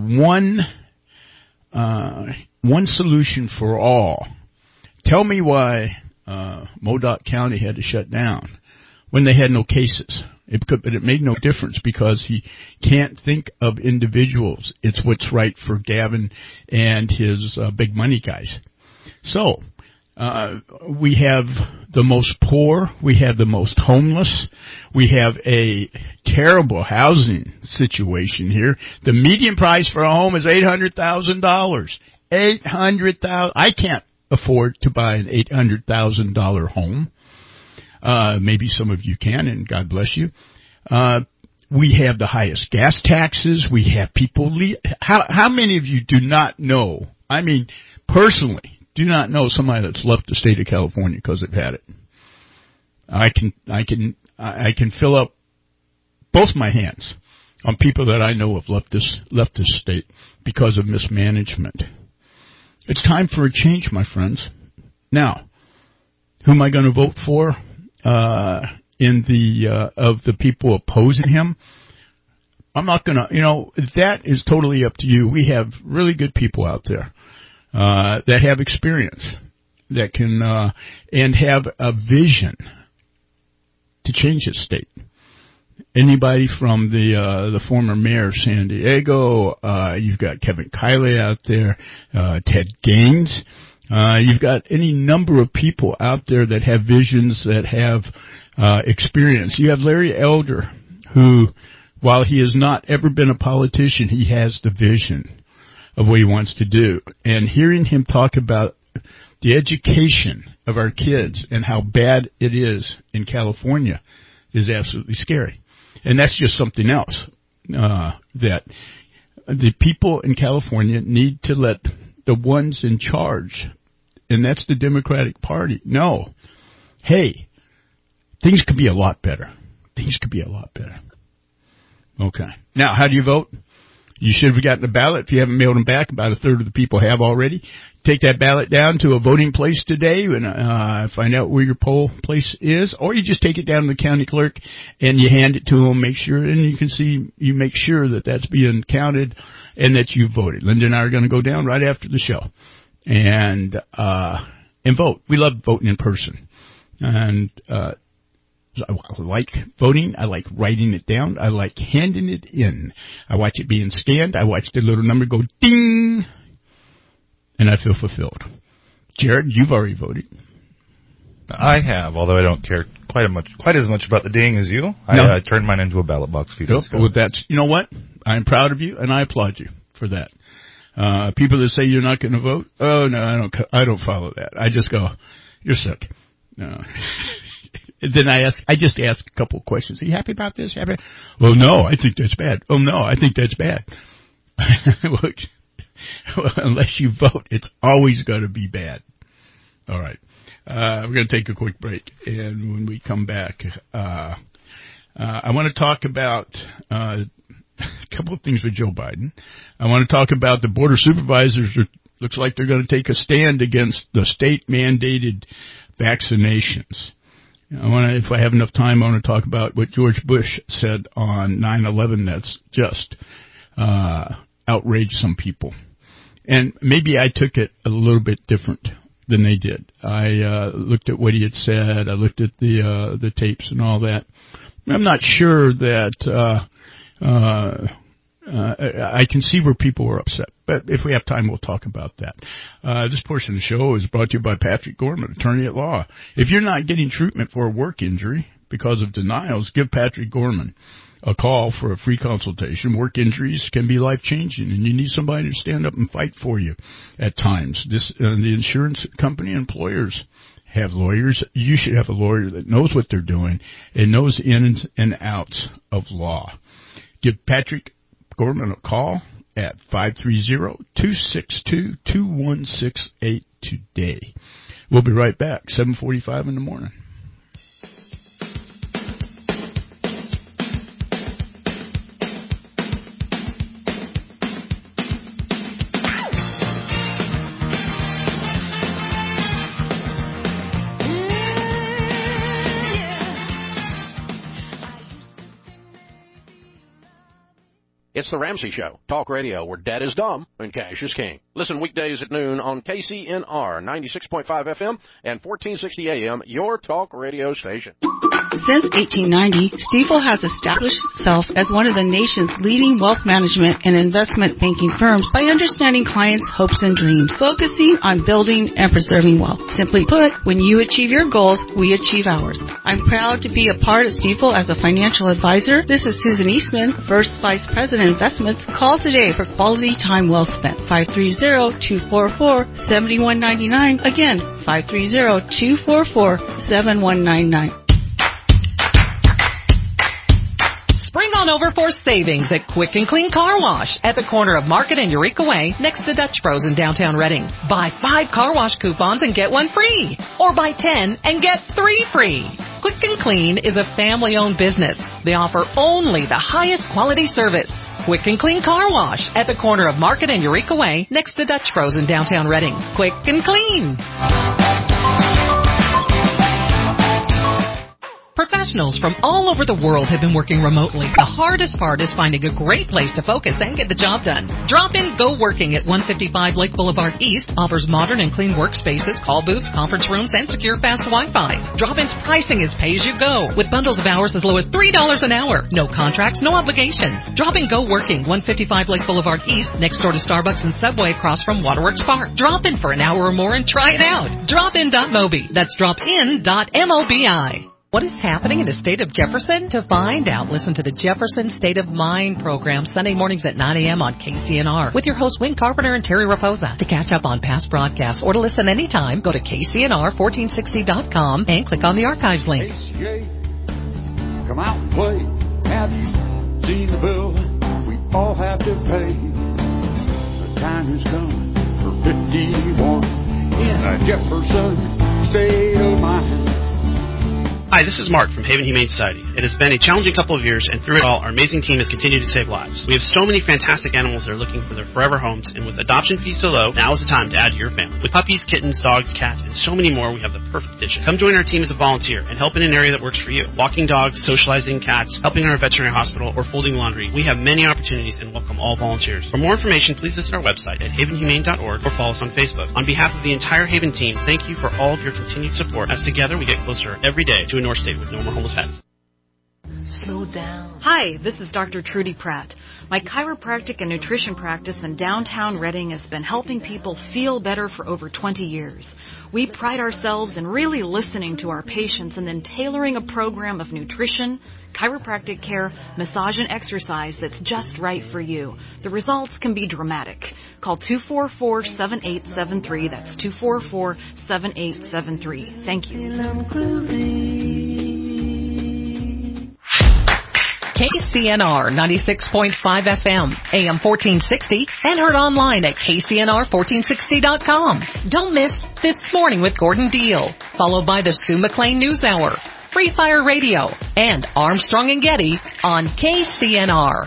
one solution for all. Tell me why Modoc County had to shut down when they had no cases. But it made no difference because he can't think of individuals. It's what's right for Gavin and his big money guys. So we have the most poor. We have the most homeless. We have a terrible housing situation here. The median price for a home is $800,000. $800,000. I can't afford to buy an $800,000 home. Maybe some of you can, and God bless you. We have the highest gas taxes. We have people how many of you do not know, I mean, personally, do not know somebody that's left the state of California because they've had it? I can fill up both my hands on people that I know have left this state because of mismanagement. It's time for a change, my friends. Now, who am I going to vote for? Of the people opposing him, I'm not gonna, that is totally up to you. We have really good people out there, that have experience, that can, and have a vision to change this state. Anybody from the former mayor of San Diego, you've got Kevin Kiley out there, Ted Gaines, you've got any number of people out there that have visions, that have experience. You have Larry Elder, who, while he has not ever been a politician, he has the vision of what he wants to do. And hearing him talk about the education of our kids and how bad it is in California is absolutely scary. And that's just something else that the people in California need to let the ones in charge, and that's the Democratic Party, know, hey, things could be a lot better. Things could be a lot better. Okay. Now, how do you vote? You should have gotten a ballot. If you haven't mailed them back, about a third of the people have already. Take that ballot down to a voting place today and find out where your poll place is, or you just take it down to the county clerk and you hand it to them. Make sure, and you can see, you make sure that that's being counted and that you voted. Linda and I are going to go down right after the show and vote. We love voting in person, and I like voting. I like writing it down. I like handing it in. I watch it being scanned. I watch the little number go ding, and I feel fulfilled. Jared, you've already voted. I have, although I don't care quite as much about the ding as you. No. I turned mine into a ballot box a few days ago. Well, that's, you know what? I'm proud of you, and I applaud you for that. People that say you're not going to vote, oh no, I don't follow that. I just go, you're sick. No. And then I just ask a couple of questions. Are you happy about this? Happy? Well, no, I think that's bad. Oh no, I think that's bad. Well, unless you vote, it's always going to be bad. All right. We're going to take a quick break, and when we come back, I want to talk about a couple of things with Joe Biden. I want to talk about the border supervisors. Looks like they're going to take a stand against the state-mandated vaccinations. If I have enough time, I want to talk about what George Bush said on 9/11. That's just outraged some people. And maybe I took it a little bit different than they did. I looked at what he had said. I looked at the tapes and all that. I'm not sure that I can see where people were upset. But if we have time, we'll talk about that. This portion of the show is brought to you by Patrick Gorman, attorney at law. If you're not getting treatment for a work injury because of denials, give Patrick Gorman a call for a free consultation. Work injuries can be life-changing, and you need somebody to stand up and fight for you at times. The insurance company employers have lawyers. You should have a lawyer that knows what they're doing and knows ins and outs of law. Give Patrick Gorman a call at 530-262-2168 today. We'll be right back, 7:45 in the morning. It's The Ramsey Show, talk radio where dead is dumb and cash is king. Listen weekdays at noon on KCNR 96.5 FM and 1460 AM, your talk radio station. Since 1890, Stifel has established itself as one of the nation's leading wealth management and investment banking firms by understanding clients' hopes and dreams, focusing on building and preserving wealth. Simply put, when you achieve your goals, we achieve ours. I'm proud to be a part of Stifel as a financial advisor. This is Susan Eastman, First Vice President Investments. Call today for quality time well spent. 530-244-7199. Again, 530-244-7199. Spring on over for savings at Quick and Clean Car Wash at the corner of Market and Eureka Way next to Dutch Bros in downtown Reading. Buy 5 car wash coupons and get 1 free. Or buy 10 and get 3 free. Quick and Clean is a family-owned business. They offer only the highest quality service. Quick and Clean Car Wash at the corner of Market and Eureka Way next to Dutch Bros in downtown Reading. Quick and Clean. Professionals from all over the world have been working remotely. The hardest part is finding a great place to focus and get the job done. Drop-In Go Working at 155 Lake Boulevard East offers modern and clean workspaces, call booths, conference rooms, and secure fast Wi-Fi. Drop-In's pricing is pay-as-you-go, with bundles of hours as low as $3 an hour. No contracts, no obligation. Drop-In Go Working, 155 Lake Boulevard East, next door to Starbucks and Subway across from Waterworks Park. Drop in for an hour or more and try it out. Drop-in.mobi. That's drop-in.mobi. What is happening in the state of Jefferson? To find out, listen to the Jefferson State of Mind program Sunday mornings at 9 a.m. on KCNR with your hosts Wayne Carpenter and Terry Raposa. To catch up on past broadcasts or to listen anytime, go to KCNR1460.com and click on the archives link. KCA, come out and play. Have you seen the bill we all have to pay? The time has come for 51 in a Jefferson State of Mind. Hi, this is Mark from Haven Humane Society. It has been a challenging couple of years, and through it all, our amazing team has continued to save lives. We have so many fantastic animals that are looking for their forever homes, and with adoption fees so low, now is the time to add to your family. With puppies, kittens, dogs, cats, and so many more, we have the perfect addition. Come join our team as a volunteer and help in an area that works for you. Walking dogs, socializing cats, helping in our veterinary hospital, or folding laundry. We have many opportunities and welcome all volunteers. For more information, please visit our website at havenhumane.org or follow us on Facebook. On behalf of the entire Haven team, thank you for all of your continued support, as together we get closer every day to a North State with no more homeless pets. Slow down. Hi, this is Dr. Trudy Pratt. My chiropractic and nutrition practice in downtown Reading has been helping people feel better for over 20 years. We pride ourselves in really listening to our patients and then tailoring a program of nutrition, chiropractic care, massage, and exercise that's just right for you. The results can be dramatic. Call 244-7873. That's 244-7873. Thank you. KCNR 96.5 FM, AM 1460, and heard online at KCNR1460.com. Don't miss This Morning with Gordon Deal, followed by the Sue McLean News Hour, Free Fire Radio, and Armstrong and Getty on KCNR.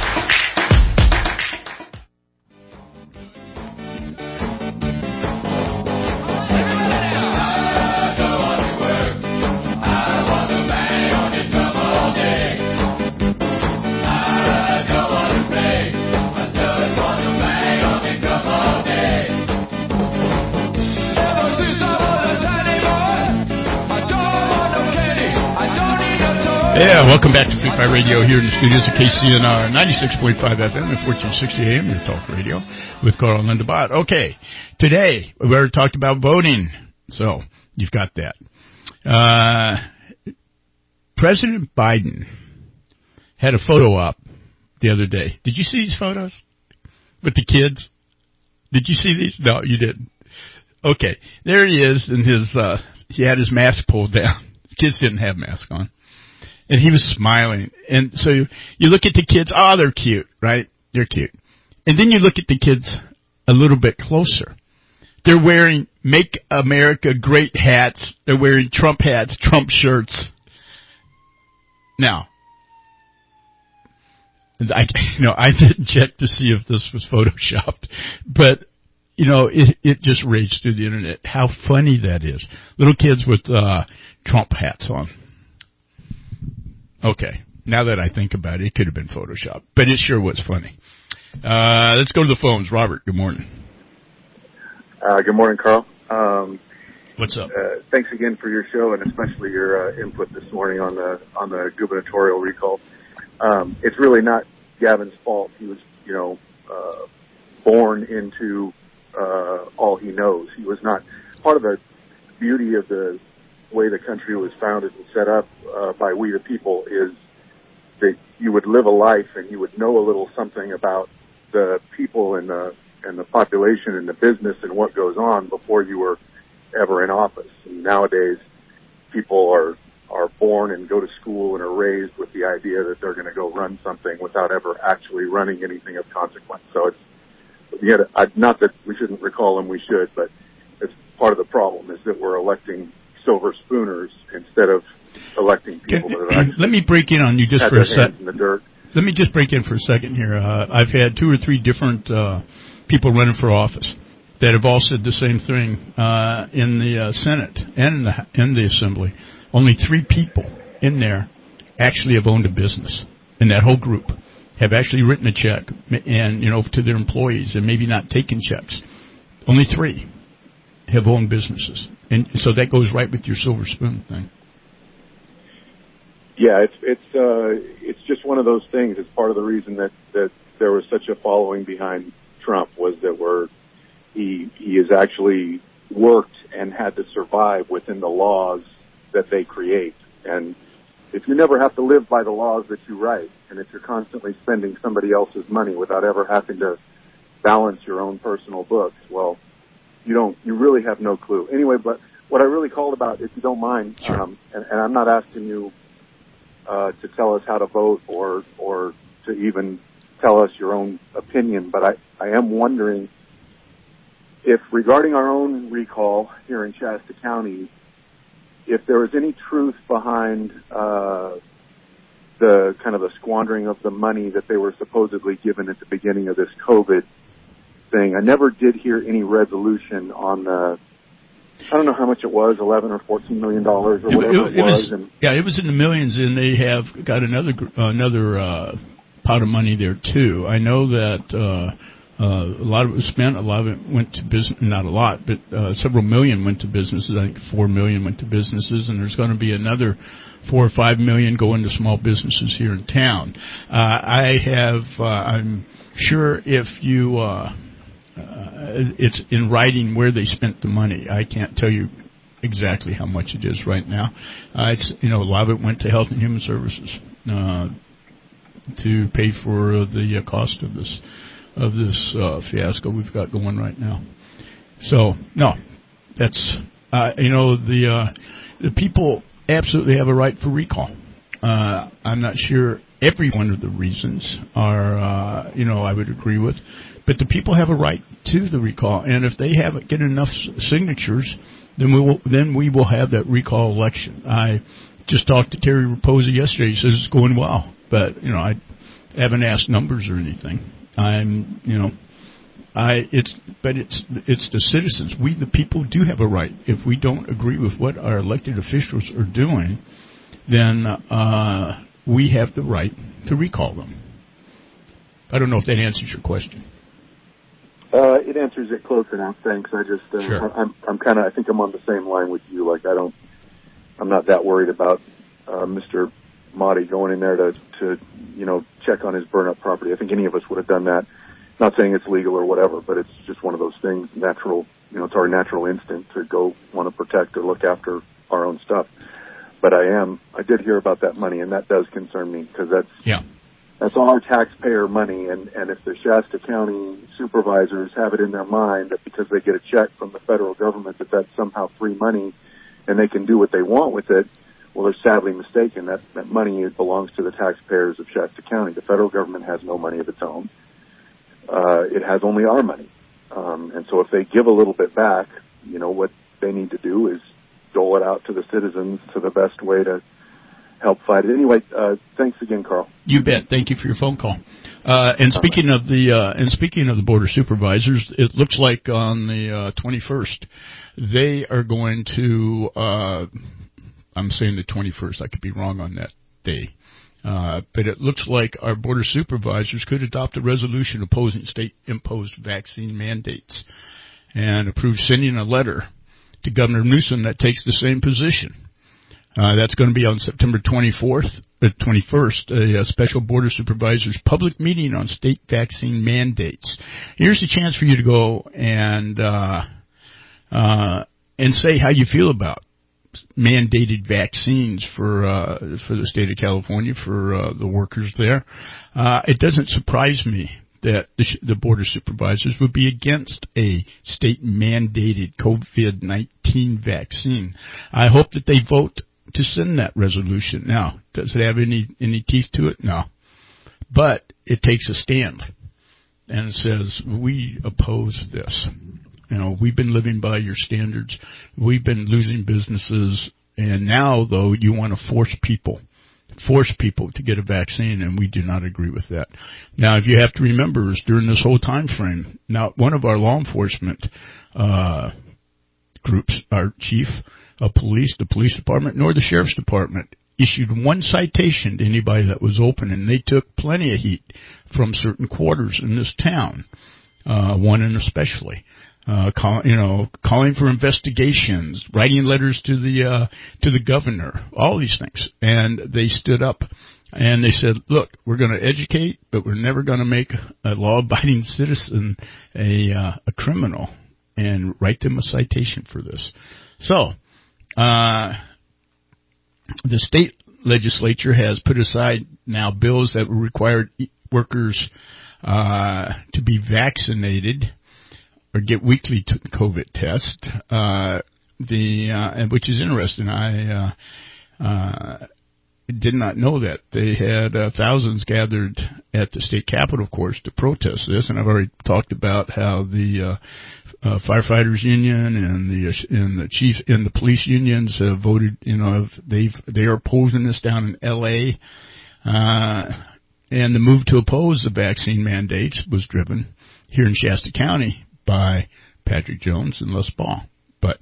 Yeah, welcome back to Free Fire Radio here in the studios of KCNR 96.5 FM and 1460 AM, your talk radio with Carl and Linda Bott. Okay, today we already talked about voting, so you've got that. President Biden had a photo op the other day. Did you see these photos with the kids? Did you see these? No, you didn't. Okay, there he is, and he had his mask pulled down. The kids didn't have masks on. And he was smiling. And so you look at the kids, oh, they're cute, right? They're cute. And then you look at the kids a little bit closer. They're wearing Make America Great hats. They're wearing Trump hats, Trump shirts. Now, I didn't check to see if this was photoshopped, but it just raged through the internet. How funny that is. Little kids with Trump hats on. Okay, now that I think about it, it could have been photoshopped, but it sure was funny. Let's go to the phones. Robert, good morning. Good morning, Carl. What's up? Thanks again for your show and especially your input this morning on the gubernatorial recall. It's really not Gavin's fault. He was, born into all he knows. He was not part of the beauty of the way the country was founded and set up by we the people is that you would live a life and you would know a little something about the people and the population and the business and what goes on before you were ever in office. And nowadays, people are born and go to school and are raised with the idea that they're going to go run something without ever actually running anything of consequence. So not that we shouldn't recall them, we should, but it's part of the problem is that we're electing silver spooners instead of electing people that are actually. Let me break in on you just for a second. Let me just break in for a second here. I've had 2 or 3 different people running for office that have all said the same thing in the Senate and in the Assembly. Only 3 people in there actually have owned a business, and that whole group have actually written a check and to their employees and maybe not taken checks. Only 3 have owned businesses. And so that goes right with your silver spoon thing. Yeah, it's just one of those things. It's part of the reason that there was such a following behind Trump was that he has actually worked and had to survive within the laws that they create. And if you never have to live by the laws that you write, and if you're constantly spending somebody else's money without ever having to balance your own personal books, well, you really have no clue. Anyway, but what I really called about, if you don't mind, sure. And I'm not asking you to tell us how to vote or to even tell us your own opinion, but I am wondering if regarding our own recall here in Shasta County, if there was any truth behind the kind of the squandering of the money that they were supposedly given at the beginning of this COVID thing. I never did hear any resolution on the, I don't know how much it was, $11 or $14 million or whatever it was. It was in the millions, and they have got another pot of money there too. I know that a lot of it was spent. A lot of it went to business. Not a lot, but several million went to businesses. I think $4 million went to businesses, and there's going to be another $4 or $5 million going to small businesses here in town. I'm sure if you. It's in writing where they spent the money. I can't tell you exactly how much it is right now. A lot of it went to Health and Human Services to pay for the cost of this fiasco we've got going right now. So no, that's the people absolutely have a right for recall. I'm not sure every one of the reasons are, I would agree with. But the people have a right to the recall. And if they haven't get enough signatures, then we will have that recall election. I just talked to Terry Raposa yesterday. He says it's going well. But, I haven't asked numbers or anything. It's the citizens. We, the people, do have a right. If we don't agree with what our elected officials are doing, then we have the right to recall them. I don't know if that answers your question. It answers it close enough. Thanks. I just, sure. I think I'm on the same line with you. Like, I'm not that worried about Mr. Motti going in there to check on his burn-up property. I think any of us would have done that. Not saying it's legal or whatever, but it's just one of those things, natural, it's our natural instinct to go want to protect or look after our own stuff. But I did hear about that money, and that does concern me, because that's all our taxpayer money, and if the Shasta County supervisors have it in their mind that because they get a check from the federal government that that's somehow free money and they can do what they want with it, well, they're sadly mistaken. That money belongs to the taxpayers of Shasta County. The federal government has no money of its own. It has only our money. And so if they give a little bit back, what they need to do is dole it out to the citizens to the best way to help fight it. Anyway, thanks again, Carl. You bet. Thank you for your phone call. And speaking of the Board of Supervisors, it looks like on the 21st, they are going to, I'm saying the 21st, I could be wrong on that day. But it looks like our Board of Supervisors could adopt a resolution opposing state-imposed vaccine mandates and approve sending a letter to Governor Newsom that takes the same position. That's going to be on September 21st, a special Board of Supervisors public meeting on state vaccine mandates. Here's a chance for you to go and say how you feel about mandated vaccines for the state of California, for the workers there. It doesn't surprise me that the Board of Supervisors would be against a state-mandated COVID-19 vaccine. I hope that they vote to send that resolution. Now, does it have any teeth to it? No. But it takes a stand and it says, we oppose this. We've been living by your standards. We've been losing businesses. And now, though, you want to force people to get a vaccine, and we do not agree with that. Now, if you have to remember, is during this whole time frame, not one of our law enforcement groups, our chief of police, the police department, nor the sheriff's department, issued one citation to anybody that was open, and they took plenty of heat from certain quarters in this town, one and especially. Calling for investigations, writing letters to the governor, all these things. And they stood up and they said, look, we're going to educate, but we're never going to make a law-abiding citizen a criminal and write them a citation for this. So, the state legislature has put aside now bills that will require workers to be vaccinated or get weekly COVID tests, which is interesting. I did not know that. They had thousands gathered at the state capitol, of course, to protest this, and I've already talked about how the firefighters union and the police unions have voted. They are opposing this down in L.A. And the move to oppose the vaccine mandates was driven here in Shasta County by Patrick Jones and Les Paul. But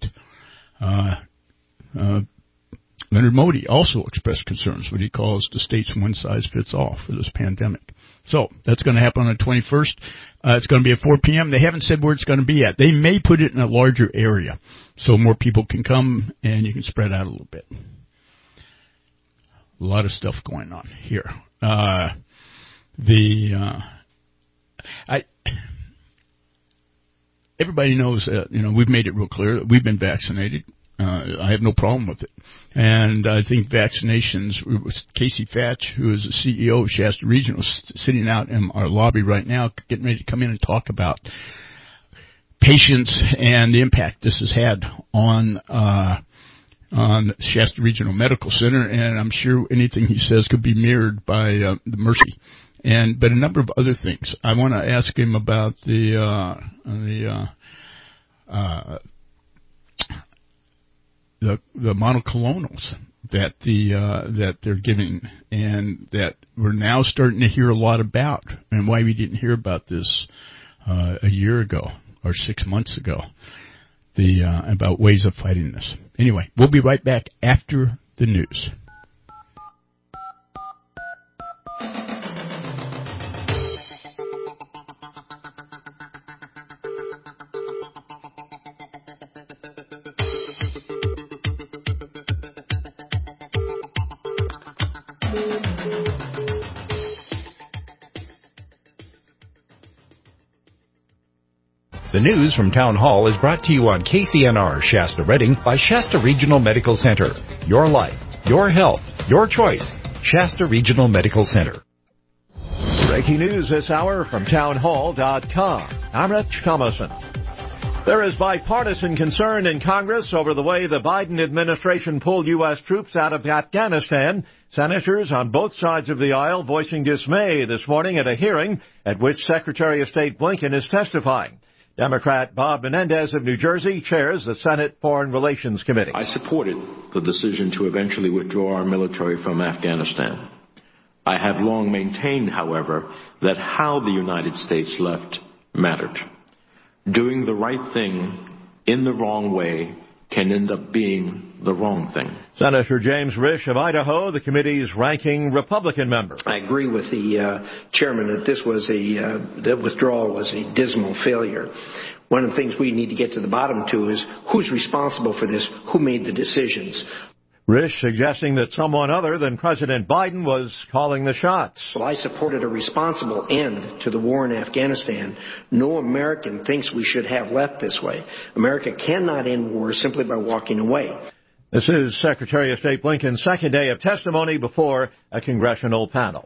Leonard Modi also expressed concerns, what he calls the state's one-size-fits-all for this pandemic. So that's going to happen on the 21st. It's going to be at 4 p.m. They haven't said where it's going to be at. They may put it in a larger area so more people can come and you can spread out a little bit. A lot of stuff going on here. Everybody knows that, we've made it real clear that we've been vaccinated. I have no problem with it. And I think vaccinations, Casey Fatch, who is the CEO of Shasta Regional, is sitting out in our lobby right now, getting ready to come in and talk about patients and the impact this has had on on Shasta Regional Medical Center, and I'm sure anything he says could be mirrored by the Mercy. But a number of other things. I want to ask him about the monoclonals that they're giving, and that we're now starting to hear a lot about, and why we didn't hear about this a year ago or 6 months ago, about ways of fighting this. Anyway, we'll be right back after the news. The news from Town Hall is brought to you on KCNR Shasta Redding by Shasta Regional Medical Center. Your life, your health, your choice. Shasta Regional Medical Center. Breaking news this hour from townhall.com. I'm Rich Thomason. There is bipartisan concern in Congress over the way the Biden administration pulled U.S. troops out of Afghanistan. Senators on both sides of the aisle voicing dismay this morning at a hearing at which Secretary of State Blinken is testifying. Democrat Bob Menendez of New Jersey chairs the Senate Foreign Relations Committee. I supported the decision to eventually withdraw our military from Afghanistan. I have long maintained, however, that how the United States left mattered. Doing the right thing in the wrong way can end up being the wrong thing. Senator James Risch of Idaho, the committee's ranking Republican member. I agree with the chairman that the withdrawal was a dismal failure. One of the things we need to get to the bottom to is who's responsible for this, who made the decisions. Risch suggesting that someone other than President Biden was calling the shots. Well, I supported a responsible end to the war in Afghanistan. No American thinks we should have left this way. America cannot end war simply by walking away. This is Secretary of State Blinken's second day of testimony before a congressional panel.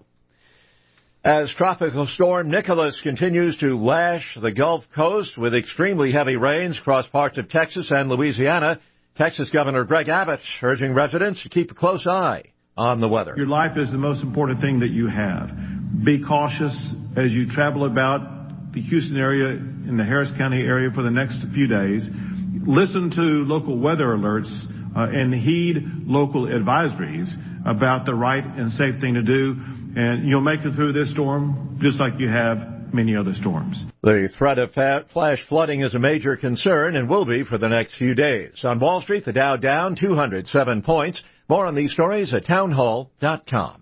As Tropical Storm Nicholas continues to lash the Gulf Coast with extremely heavy rains across parts of Texas and Louisiana, Texas Governor Greg Abbott urging residents to keep a close eye on the weather. Your life is the most important thing that you have. Be cautious as you travel about the Houston area and the Harris County area for the next few days. Listen to local weather alerts and heed local advisories about the right and safe thing to do. And you'll make it through this storm just like you have many other storms. The threat of flash flooding is a major concern and will be for the next few days. On Wall Street, the Dow down 207 points. More on these stories at townhall.com.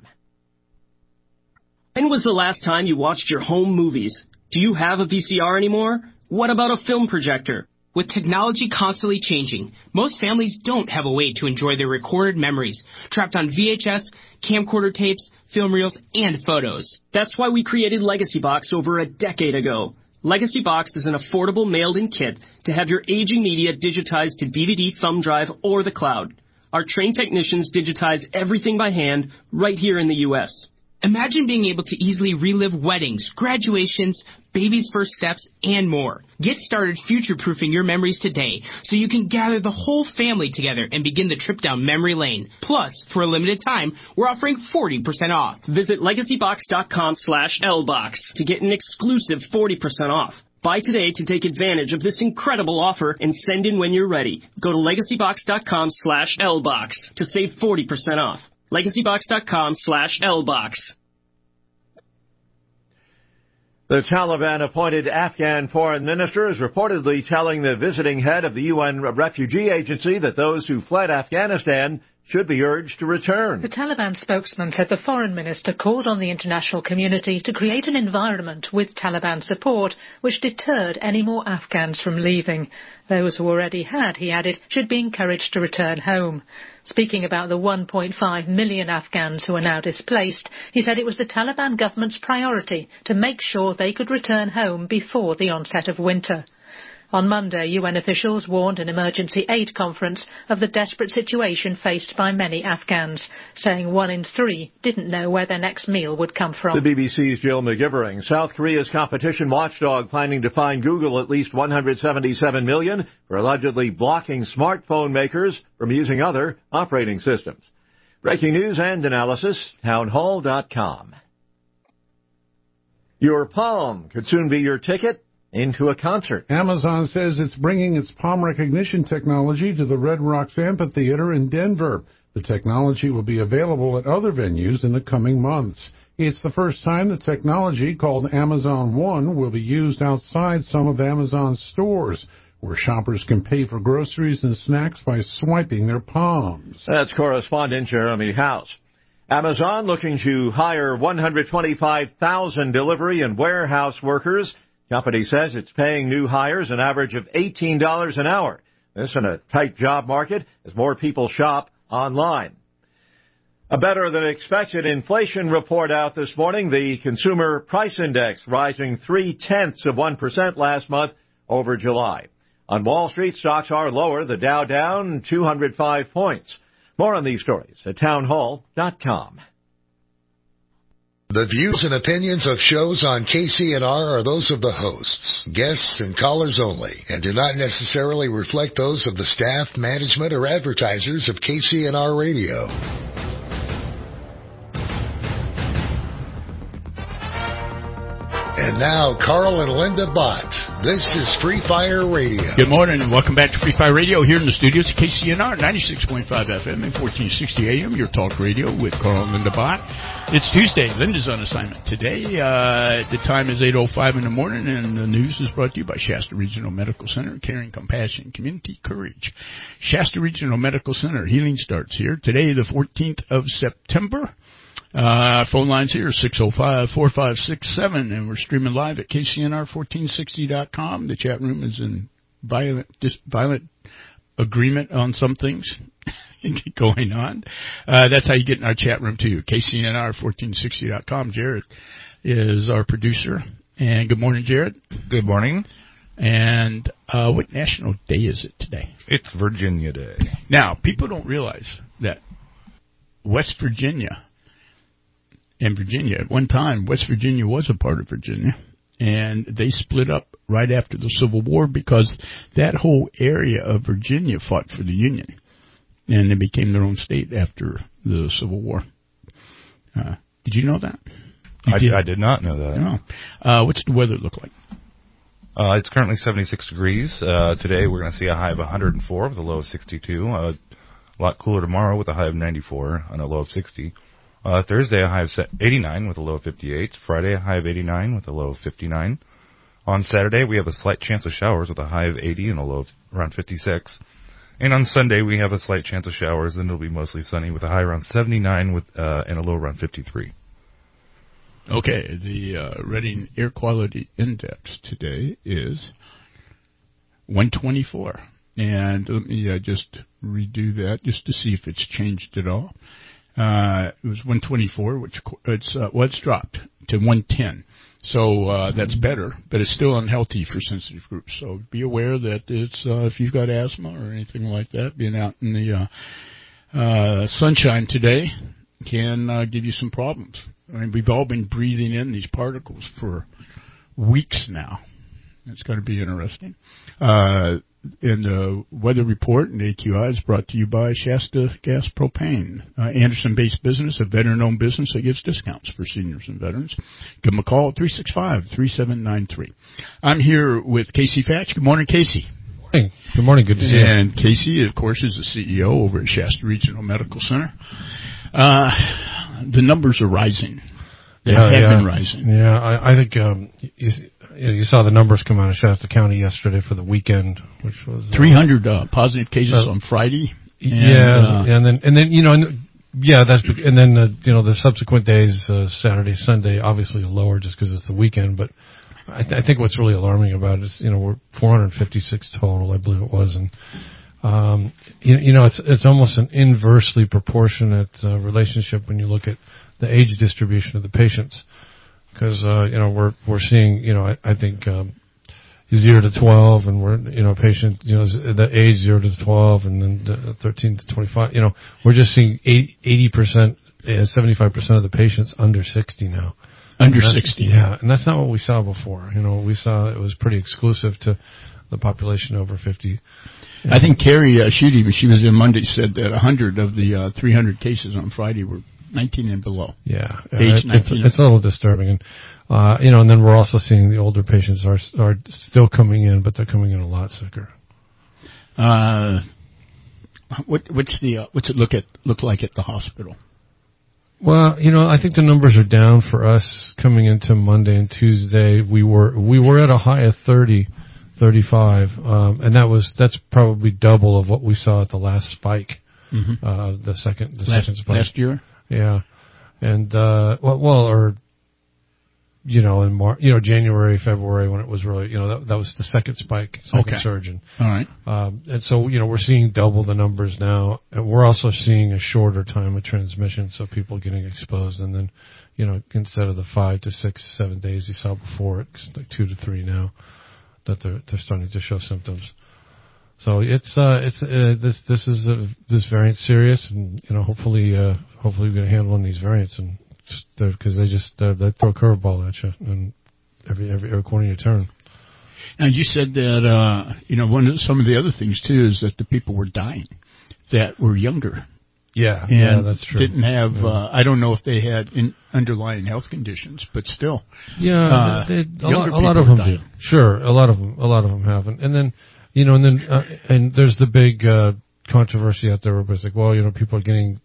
When was the last time you watched your home movies? Do you have a VCR anymore? What about a film projector? With technology constantly changing, most families don't have a way to enjoy their recorded memories, trapped on VHS, camcorder tapes, film reels, and photos. That's why we created Legacy Box over a decade ago. Legacy Box is an affordable mailed-in kit to have your aging media digitized to DVD, thumb drive, or the cloud. Our trained technicians digitize everything by hand right here in the U.S. Imagine being able to easily relive weddings, graduations, baby's first steps, and more. Get started future-proofing your memories today so you can gather the whole family together and begin the trip down memory lane. Plus, for a limited time, we're offering 40% off. Visit legacybox.com/lbox to get an exclusive 40% off. Buy today to take advantage of this incredible offer and send in when you're ready. Go to legacybox.com/lbox to save 40% off. legacybox.com/lbox. The Taliban-appointed Afghan foreign minister is reportedly telling the visiting head of the UN Refugee Agency that those who fled Afghanistan should be urged to return. The Taliban spokesman said the foreign minister called on the international community to create an environment with Taliban support which deterred any more Afghans from leaving. Those who already had, he added, should be encouraged to return home. Speaking about the 1.5 million Afghans who are now displaced, he said it was the Taliban government's priority to make sure they could return home before the onset of winter. On Monday, UN officials warned an emergency aid conference of the desperate situation faced by many Afghans, saying 1 in 3 didn't know where their next meal would come from. The BBC's Jill McGivering. South Korea's competition watchdog planning to fine Google at least $177 million for allegedly blocking smartphone makers from using other operating systems. Breaking news and analysis, townhall.com. Your palm could soon be your ticket into a concert. Amazon says it's bringing its palm recognition technology to the Red Rocks Amphitheater in Denver. The technology will be available at other venues in the coming months. It's the first time the technology, called Amazon One, will be used outside some of Amazon's stores, where shoppers can pay for groceries and snacks by swiping their palms. That's correspondent Jeremy House. Amazon looking to hire 125,000 delivery and warehouse workers. Company says it's paying new hires an average of $18 an hour. This in a tight job market as more people shop online. A better than expected inflation report out this morning. The Consumer Price Index rising 0.3% last month over July. On Wall Street, stocks are lower. The Dow down 205 points. More on these stories at townhall.com. The views and opinions of shows on KCNR are those of the hosts, guests, and callers only, and do not necessarily reflect those of the staff, management, or advertisers of KCNR Radio. And now, Carl and Linda Bott. This is Free Fire Radio. Good morning and welcome back to Free Fire Radio here in the studios at KCNR 96.5 FM and 1460 AM, your talk radio with Carl and Linda Bott. It's Tuesday. Linda's on assignment today. The time is 8:05 in the morning, and the news is brought to you by Shasta Regional Medical Center, caring, compassion, community, courage. Shasta Regional Medical Center, healing starts here today, the 14th of September. Phone lines here, 605-4567, and we're streaming live at KCNR1460.com. The chat room is in violent agreement on some things going on. That's how you get in our chat room, too, KCNR1460.com. Jared is our producer. And good morning, Jared. Good morning. And what national day is it today? It's Virginia Day. Now, people don't realize that West Virginia and Virginia, at one time, West Virginia was a part of Virginia, and they split up right after the Civil War because that whole area of Virginia fought for the Union, and they became their own state after the Civil War. Did you know that? I did not know that. No. What's the weather look like? It's currently 76 degrees. Today we're going to see a high of 104 with a low of 62. A lot cooler tomorrow with a high of 94 and a low of 60. Thursday, a high of 89 with a low of 58. Friday, a high of 89 with a low of 59. On Saturday, we have a slight chance of showers with a high of 80 and a low of around 56. And on Sunday, we have a slight chance of showers, then it'll be mostly sunny with a high around 79 with and a low around 53. Okay, the Reading Air Quality Index today is 124. And let me just redo that just to see if it's changed at all. It was 124, which it's dropped to 110. So that's better, but it's still unhealthy for sensitive groups. So be aware that it's if you've got asthma or anything like that, being out in the sunshine today can give you some problems. I mean, we've all been breathing in these particles for weeks now. It's going to be interesting. And the weather report and AQI is brought to you by Shasta Gas Propane, Anderson-based business, a veteran-owned business that gives discounts for seniors and veterans. Give them a call at 365-3793. I'm here with Casey Fatch. Good morning, Casey. Hey, good morning. Good to see you. And Casey, of course, is the CEO over at Shasta Regional Medical Center. The numbers are rising. They have been rising. Yeah, I think you saw the numbers come out of Shasta County yesterday for the weekend, which was 300 positive cases on Friday. And then the subsequent days, Saturday, Sunday, obviously lower just because it's the weekend. But I think what's really alarming about it is we're 456 total, I believe it was, and it's almost an inversely proportionate relationship when you look at the age distribution of the patients. Because we're seeing I think 0 to 12, and we're, patient, the age 0 to 12, and then 13 to 25. We're just seeing 80%, 75% of the patients under 60 now. Under 60. Yeah, and that's not what we saw before. We saw it was pretty exclusive to the population over 50. I think Carrie Schutte, when she was in Monday, said that 100 of the 300 cases on Friday were 19 and below. Yeah, age 19. It's a little disturbing, and and then we're also seeing the older patients are still coming in, but they're coming in a lot sicker. What's it look like at the hospital? Well, I think the numbers are down for us coming into Monday and Tuesday. We were at a high of 30, 35, and that's probably double of what we saw at the last spike. Mm-hmm. The second spike last year. Yeah, and in March, January, February, when it was really, that was the second spike, surge. All right. And so, we're seeing double the numbers now, and we're also seeing a shorter time of transmission, so people getting exposed, and then, instead of the 5 to 6, 7 days you saw before, it's like 2 to 3 now that they're starting to show symptoms. So this variant's serious, and hopefully we're going to handle one of these variants, and because they throw a curveball at you, and every corner you turn. And you said that some of the other things too is that the people were dying that were younger. Yeah, and that's true. Didn't have I don't know if they had underlying health conditions, but still. Yeah, a lot of them do. Sure, a lot of them have, and then. And there's the big controversy out there where it's like, well, people are catching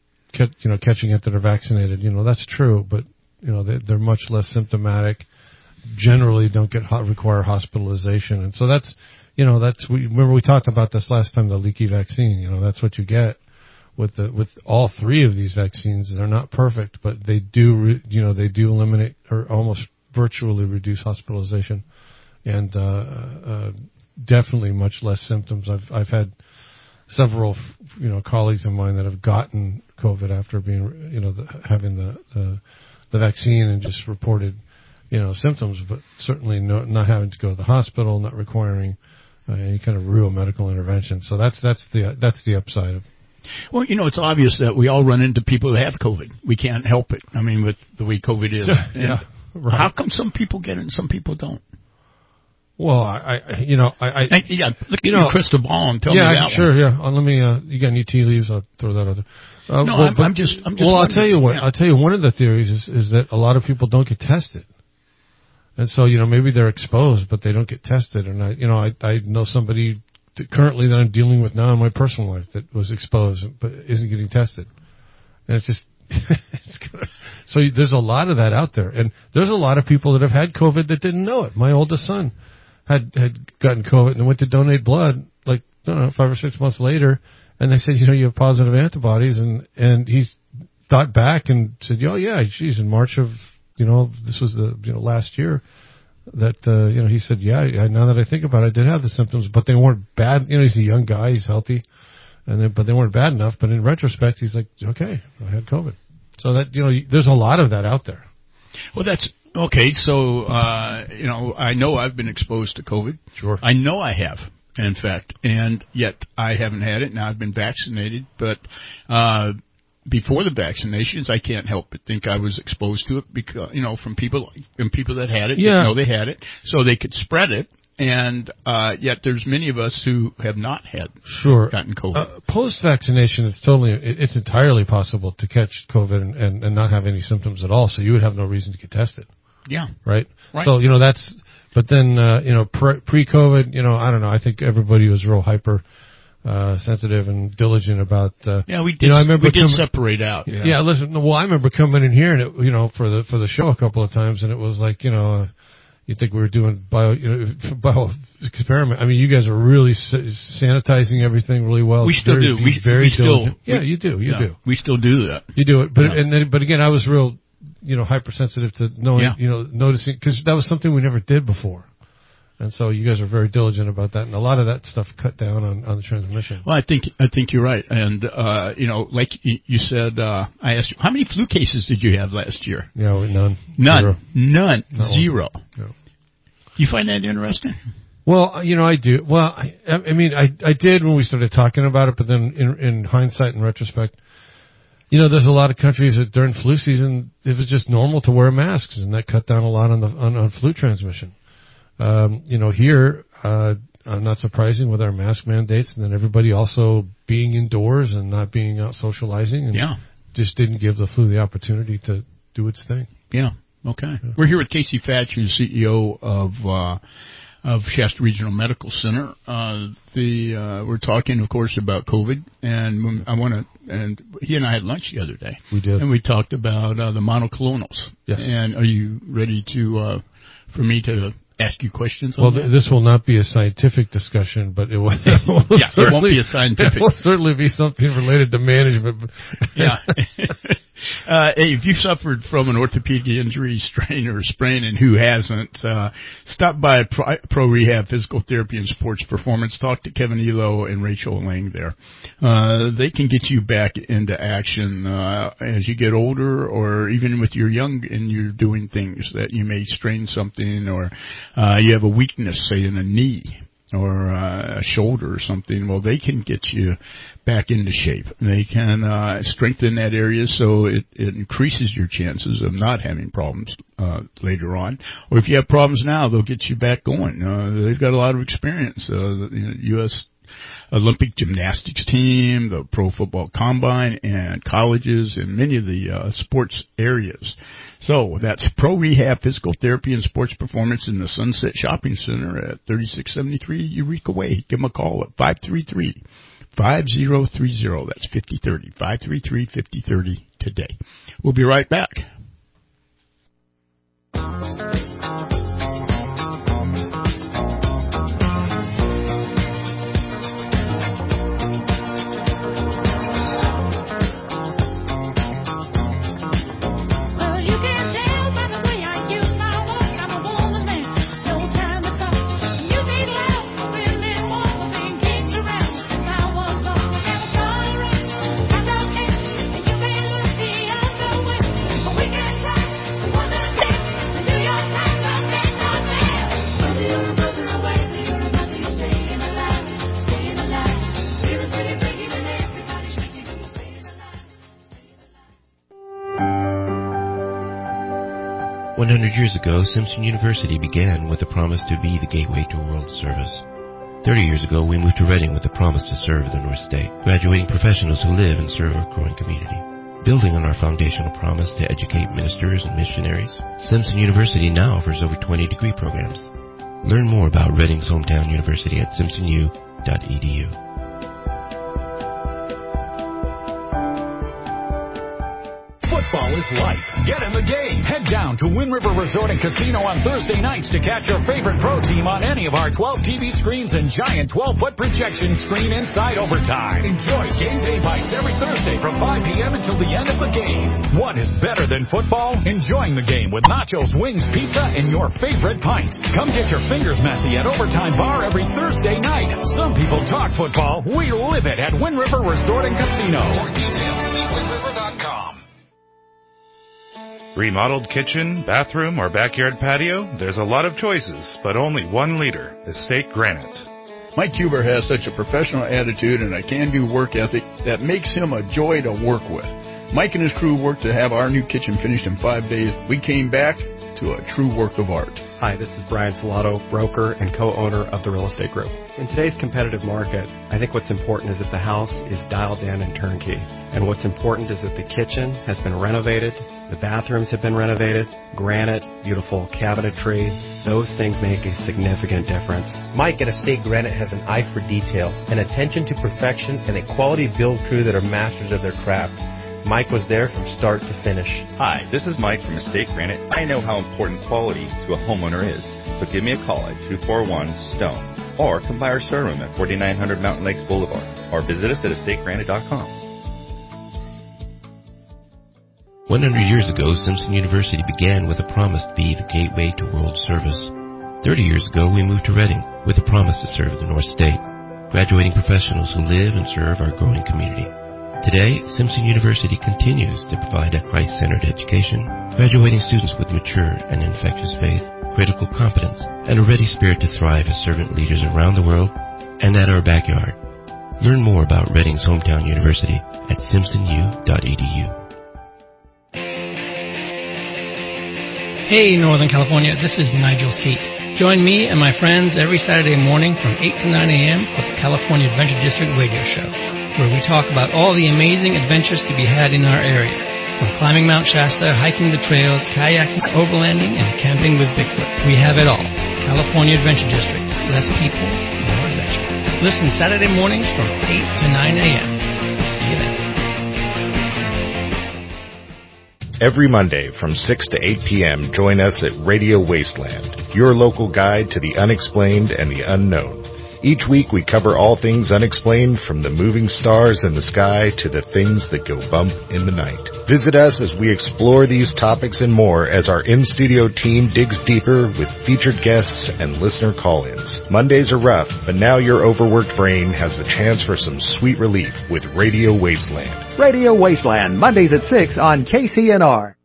it that are vaccinated. That's true, but they're much less symptomatic. Generally, don't require hospitalization, and so that's remember we talked about this last time, the leaky vaccine. That's what you get with all three of these vaccines. They're not perfect, but they do they do eliminate or almost virtually reduce hospitalization, and definitely much less symptoms. I've had several colleagues of mine that have gotten COVID after being having the vaccine and just reported symptoms, but certainly not having to go to the hospital, not requiring any kind of real medical intervention. So that's the upside of. Well, it's obvious that we all run into people that have COVID. We can't help it. I mean, with the way COVID is. Yeah. Right. How come some people get it and some people don't? Well, look at your crystal ball and tell me that. Yeah, sure, yeah. Let me. You got any tea leaves? I'll throw that out there. I'm just. Well, I'll tell you what. Yeah. I'll tell you one of the theories is that a lot of people don't get tested, and so maybe they're exposed but they don't get tested. And I know somebody currently that I'm dealing with now in my personal life that was exposed but isn't getting tested, and it's just. So there's a lot of that out there, and there's a lot of people that have had COVID that didn't know it. My oldest son had gotten COVID and went to donate blood, 5 or 6 months later, and they said, you have positive antibodies, and he's thought back and said, oh yeah, geez, in March of, this was the, last year that, he said, yeah, now that I think about it, I did have the symptoms, but they weren't bad. He's a young guy, he's healthy, but they weren't bad enough. But in retrospect, he's like, okay, I had COVID. So that, there's a lot of that out there. Well, that's okay. So, I know I've been exposed to COVID. Sure. I know I have, in fact, and yet I haven't had it. Now I've been vaccinated, but, before the vaccinations, I can't help but think I was exposed to it because, from people that had it, didn't know they had it, so they could spread it. And yet there's many of us who have not gotten COVID. Post-vaccination, it's entirely possible to catch COVID and not have any symptoms at all, so you would have no reason to get tested. Yeah. Right? So, but then, pre-COVID, I don't know, I think everybody was real hyper sensitive and diligent about. We did. We did separate out. Yeah. Listen. Well, I remember coming in here and it, for the show a couple of times, and it was like, you think we were doing bio experiment. I mean, you guys are really sanitizing everything really well. We still do. We still. Yeah, you do. You do. We still do that. You do it, but again, I was real, hypersensitive to knowing, noticing, because that was something we never did before. And so you guys are very diligent about that, and a lot of that stuff cut down on the transmission. Well, I think you're right, and like you said, I asked you, how many flu cases did you have last year? Yeah, none. None. Zero. Zero. No. You find that interesting? Well, I do. Well, I mean, I did when we started talking about it, but then in hindsight and retrospect, there's a lot of countries that during flu season, it was just normal to wear masks, and that cut down a lot on flu transmission. Here, not surprising with our mask mandates, and then everybody also being indoors and not being out socializing, and just didn't give the flu the opportunity to do its thing. Yeah. Okay. Yeah. We're here with Casey Fatch, who's CEO of Shasta Regional Medical Center. We're talking, of course, about COVID, and and he and I had lunch the other day. We did, and we talked about the monoclonals. Yes. And are you ready to for me to ask you questions on that? This will not be a scientific discussion, but it will. It won't be a scientific. It will certainly be something related to management. Yeah. Hey, if you suffered from an orthopedic injury, strain, or sprain, and who hasn't, stop by Pro Rehab Physical Therapy and Sports Performance. Talk to Kevin Elo and Rachel Lang there. They can get you back into action as you get older, or even with your young and you're doing things that you may strain something, or you have a weakness, say in a knee or a shoulder or something. Well, they can get you back into shape. They can strengthen that area so it increases your chances of not having problems later on. Or if you have problems now, they'll get you back going. They've got a lot of experience. The U.S. Olympic gymnastics team, the Pro Football Combine, and colleges, and many of the sports areas. So that's Pro Rehab Physical Therapy and Sports Performance in the Sunset Shopping Center at 3673 Eureka Way. Give them a call at 533-5030. That's 5030. 533-5030 today. We'll be right back. Years ago, Simpson University began with a promise to be the gateway to world service. 30 years ago, we moved to Reading with a promise to serve the North State, graduating professionals who live and serve our growing community. Building on our foundational promise to educate ministers and missionaries, Simpson University now offers over 20 degree programs. Learn more about Reading's hometown university at simpsonu.edu. Football is life. Get in the game. Head down to Wind River Resort and Casino on Thursday nights to catch your favorite pro team on any of our 12 TV screens and giant 12-foot projection screen inside overtime. Enjoy game day bites every Thursday from 5 p.m. until the end of the game. What is better than football? Enjoying the game with nachos, wings, pizza, and your favorite pints. Come get your fingers messy at Overtime Bar every Thursday night. Some people talk football. We live it at Wind River Resort and Casino. For details, see windriver.com. Remodeled kitchen, bathroom, or backyard patio? There's a lot of choices, but only one leader, Estate Granite. Mike Huber has such a professional attitude and a can-do work ethic that makes him a joy to work with. Mike and his crew worked to have our new kitchen finished in 5 days. We came back to a true work of art. Hi, this is Brian Salato, broker and co-owner of the Real Estate Group. In today's competitive market, I think what's important is that the house is dialed in and turnkey. And what's important is that the kitchen has been renovated, the bathrooms have been renovated, granite, beautiful cabinetry. Those things make a significant difference. Mike at Estate Granite has an eye for detail, an attention to perfection, and a quality build crew that are masters of their craft. Mike was there from start to finish. Hi, this is Mike from Estate Granite. I know how important quality to a homeowner is, so give me a call at 241-STONE, or come by our showroom at 4900 Mountain Lakes Boulevard, or visit us at estategranite.com. 100 years ago, Simpson University began with a promise to be the gateway to world service. 30 years ago, we moved to Reading with a promise to serve the North State, graduating professionals who live and serve our growing community. Today, Simpson University continues to provide a Christ-centered education, graduating students with mature and infectious faith, critical competence and a ready spirit to thrive as servant leaders around the world and at our backyard. Learn more about Reading's hometown university at simpsonu.edu. Hey, Northern California, this is Nigel Skeet. Join me and my friends every Saturday morning from 8 to 9 a.m. for the California Adventure District radio show, where we talk about all the amazing adventures to be had in our area, from climbing Mount Shasta, hiking the trails, kayaking, overlanding, and camping with Bigfoot. We have it all. California Adventure District. Less people, more adventure. Listen Saturday mornings from 8 to 9 a.m. See you then. Every Monday from 6 to 8 p.m., join us at Radio Wasteland, your local guide to the unexplained and the unknown. Each week we cover all things unexplained, from the moving stars in the sky to the things that go bump in the night. Visit us as we explore these topics and more as our in-studio team digs deeper with featured guests and listener call-ins. Mondays are rough, but now your overworked brain has the chance for some sweet relief with Radio Wasteland. Radio Wasteland, Mondays at 6 on KCNR.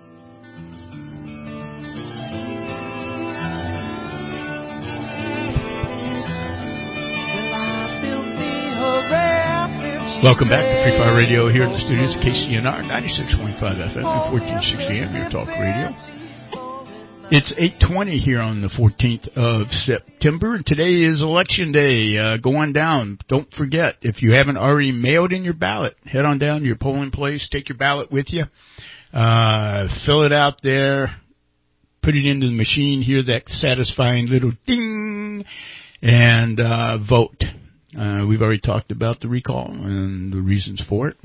Welcome back to Free Fire Radio here in the studios of KCNR 96.5 FM and 1460 AM, your talk radio. It's 8:20 here on the 14th of September, and today is Election Day. Go on down. Don't forget, if you haven't already mailed in your ballot, head on down to your polling place, take your ballot with you, fill it out there, put it into the machine, hear that satisfying little ding, and vote. We've already talked about the recall and the reasons for it.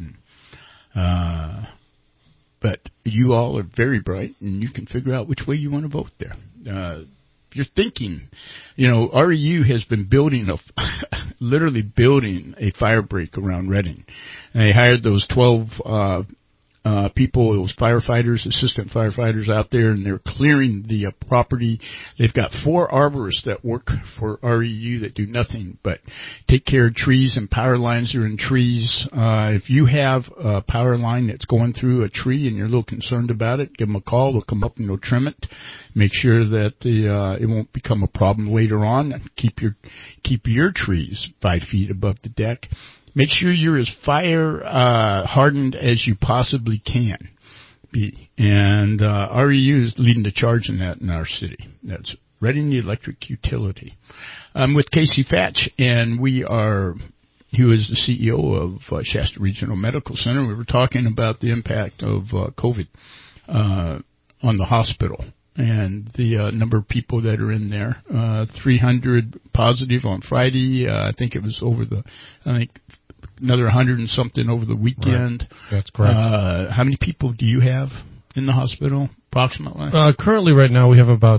But you all are very bright, and you can figure out which way you want to vote there. You're thinking, REU has been literally building a fire break around Reading. And they hired those 12 people, those firefighters, assistant firefighters out there, and they're clearing the property. They've got 4 arborists that work for REU that do nothing but take care of trees and power lines that are in trees. If you have a power line that's going through a tree and you're a little concerned about it, give them a call. They'll come up and they'll trim it. Make sure that it won't become a problem later on. Keep your trees 5 feet above the deck. Make sure you're as fire hardened as you possibly can be. And REU is leading the charge in that in our city. That's Reading Electric Utility. I'm with Casey Fatch, and he is the CEO of Shasta Regional Medical Center. We were talking about the impact of COVID on the hospital and the number of people that are in there. 300 positive on Friday. I think it was another 100 and something over the weekend. Right. That's correct. How many people do you have in the hospital, approximately? Currently, right now, we have about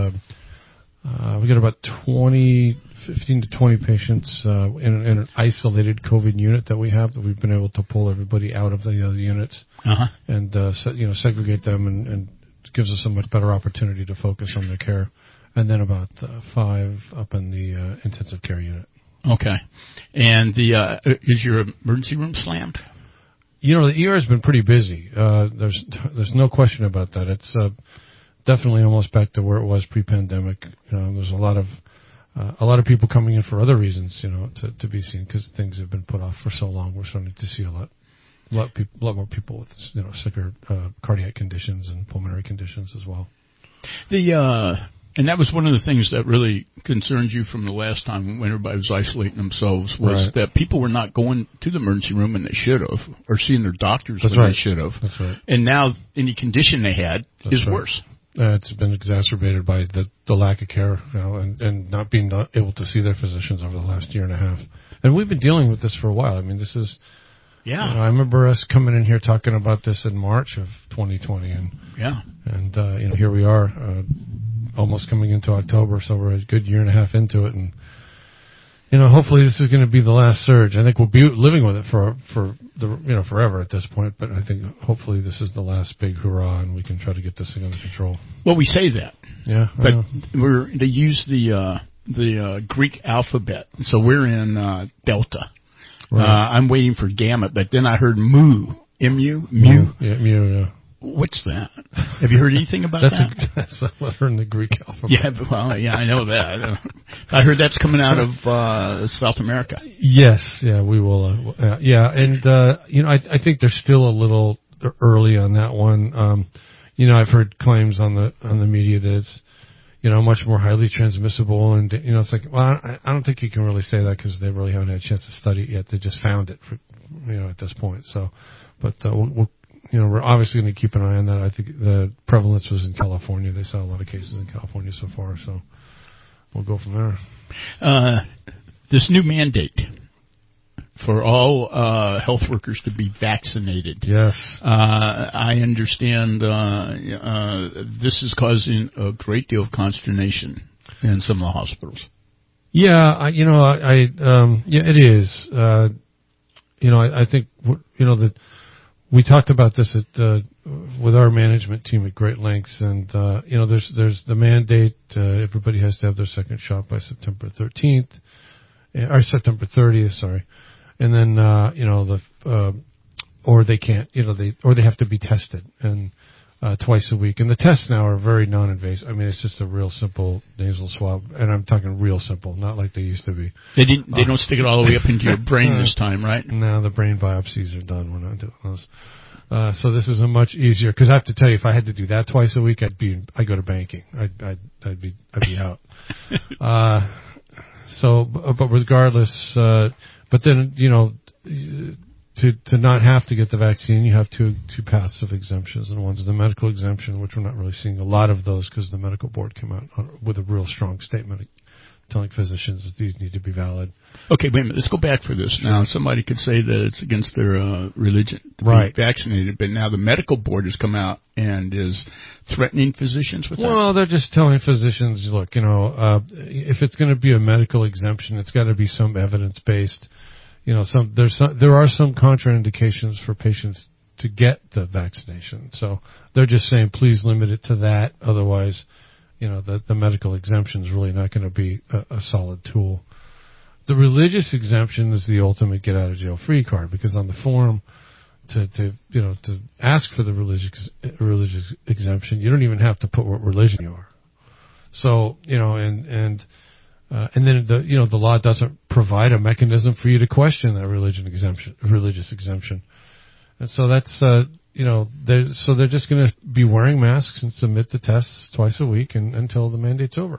15 to 20 patients in an isolated COVID unit that we have, that we've been able to pull everybody out of the other units and segregate them, and it gives us a much better opportunity to focus on their care. And then about 5 up in the intensive care unit. Okay. And is your emergency room slammed? The ER has been pretty busy. There's no question about that. It's definitely almost back to where it was pre-pandemic. There's a lot of people coming in for other reasons, to be seen, because things have been put off for so long. We're starting to see a lot more people with sicker cardiac conditions and pulmonary conditions as well. And that was one of the things that really concerned you from the last time when everybody was isolating themselves, was that people were not going to the emergency room when they should have, or seeing their doctors when they should have. That's right. And now any condition they had is worse. It's been exacerbated by the lack of care, and not being able to see their physicians over the last year and a half. And we've been dealing with this for a while. I mean, this is... Yeah. I remember us coming in here talking about this in March of 2020, and here we are, almost coming into October, so we're a good year and a half into it, and hopefully this is going to be the last surge. I think we'll be living with it for forever at this point, but I think hopefully this is the last big hurrah, and we can try to get this thing under control. Well, we say that, but they use the Greek alphabet, so we're in Delta. Right. I'm waiting for Gamma, but then I heard Mu. M-U? Mu? Yeah, Mu, yeah. What's that? Have you heard anything about that? That's a letter in the Greek alphabet. Yeah, I know that. I heard that's coming out of South America. Yes, yeah, we will. And I think they're still a little early on that one. I've heard claims on the media that it's much more highly transmissible, and it's like, well, I don't think you can really say that because they really haven't had a chance to study it yet. They just found it, at this point. So, but we're obviously going to keep an eye on that. I think the prevalence was in California. They saw a lot of cases in California so far, so we'll go from there. This new mandate for all health workers to be vaccinated. Yes. I understand this is causing a great deal of consternation in some of the hospitals. Yeah, it is. I think that we talked about this with our management team at great lengths, and there's the mandate. Everybody has to have their second shot by September 13th, or September 30th. Sorry, and then or they can't. They have to be tested and twice a week. And the tests now are very non-invasive. I mean, it's just a real simple nasal swab, and I'm talking real simple, not like they used to be. They don't stick it all the way up into your brain this time, right? No, the brain biopsies are done when I do those. So this is a much easier, because I have to tell you, if I had to do that twice a week, I'd go to banking. I'd be out. But regardless, but then to not have to get the vaccine, you have two passive exemptions, and one's the medical exemption, which we're not really seeing a lot of those because the medical board came out with a real strong statement telling physicians that these need to be valid. Okay, wait a minute. Let's go back for this. Now, somebody could say that it's against their religion to be vaccinated, but now the medical board has come out and is threatening physicians with that. Well, they're just telling physicians, look, if it's going to be a medical exemption, it's got to be some evidence-based. There are some contraindications for patients to get the vaccination. So they're just saying, please limit it to that. Otherwise, the medical exemption is really not going to be a solid tool. The religious exemption is the ultimate get out of jail free card, because on the form to ask for the religious exemption, you don't even have to put what religion you are. So, and then the law doesn't provide a mechanism for you to question that religious exemption. And so that's, they're just going to be wearing masks and submit the tests twice a week until the mandate's over.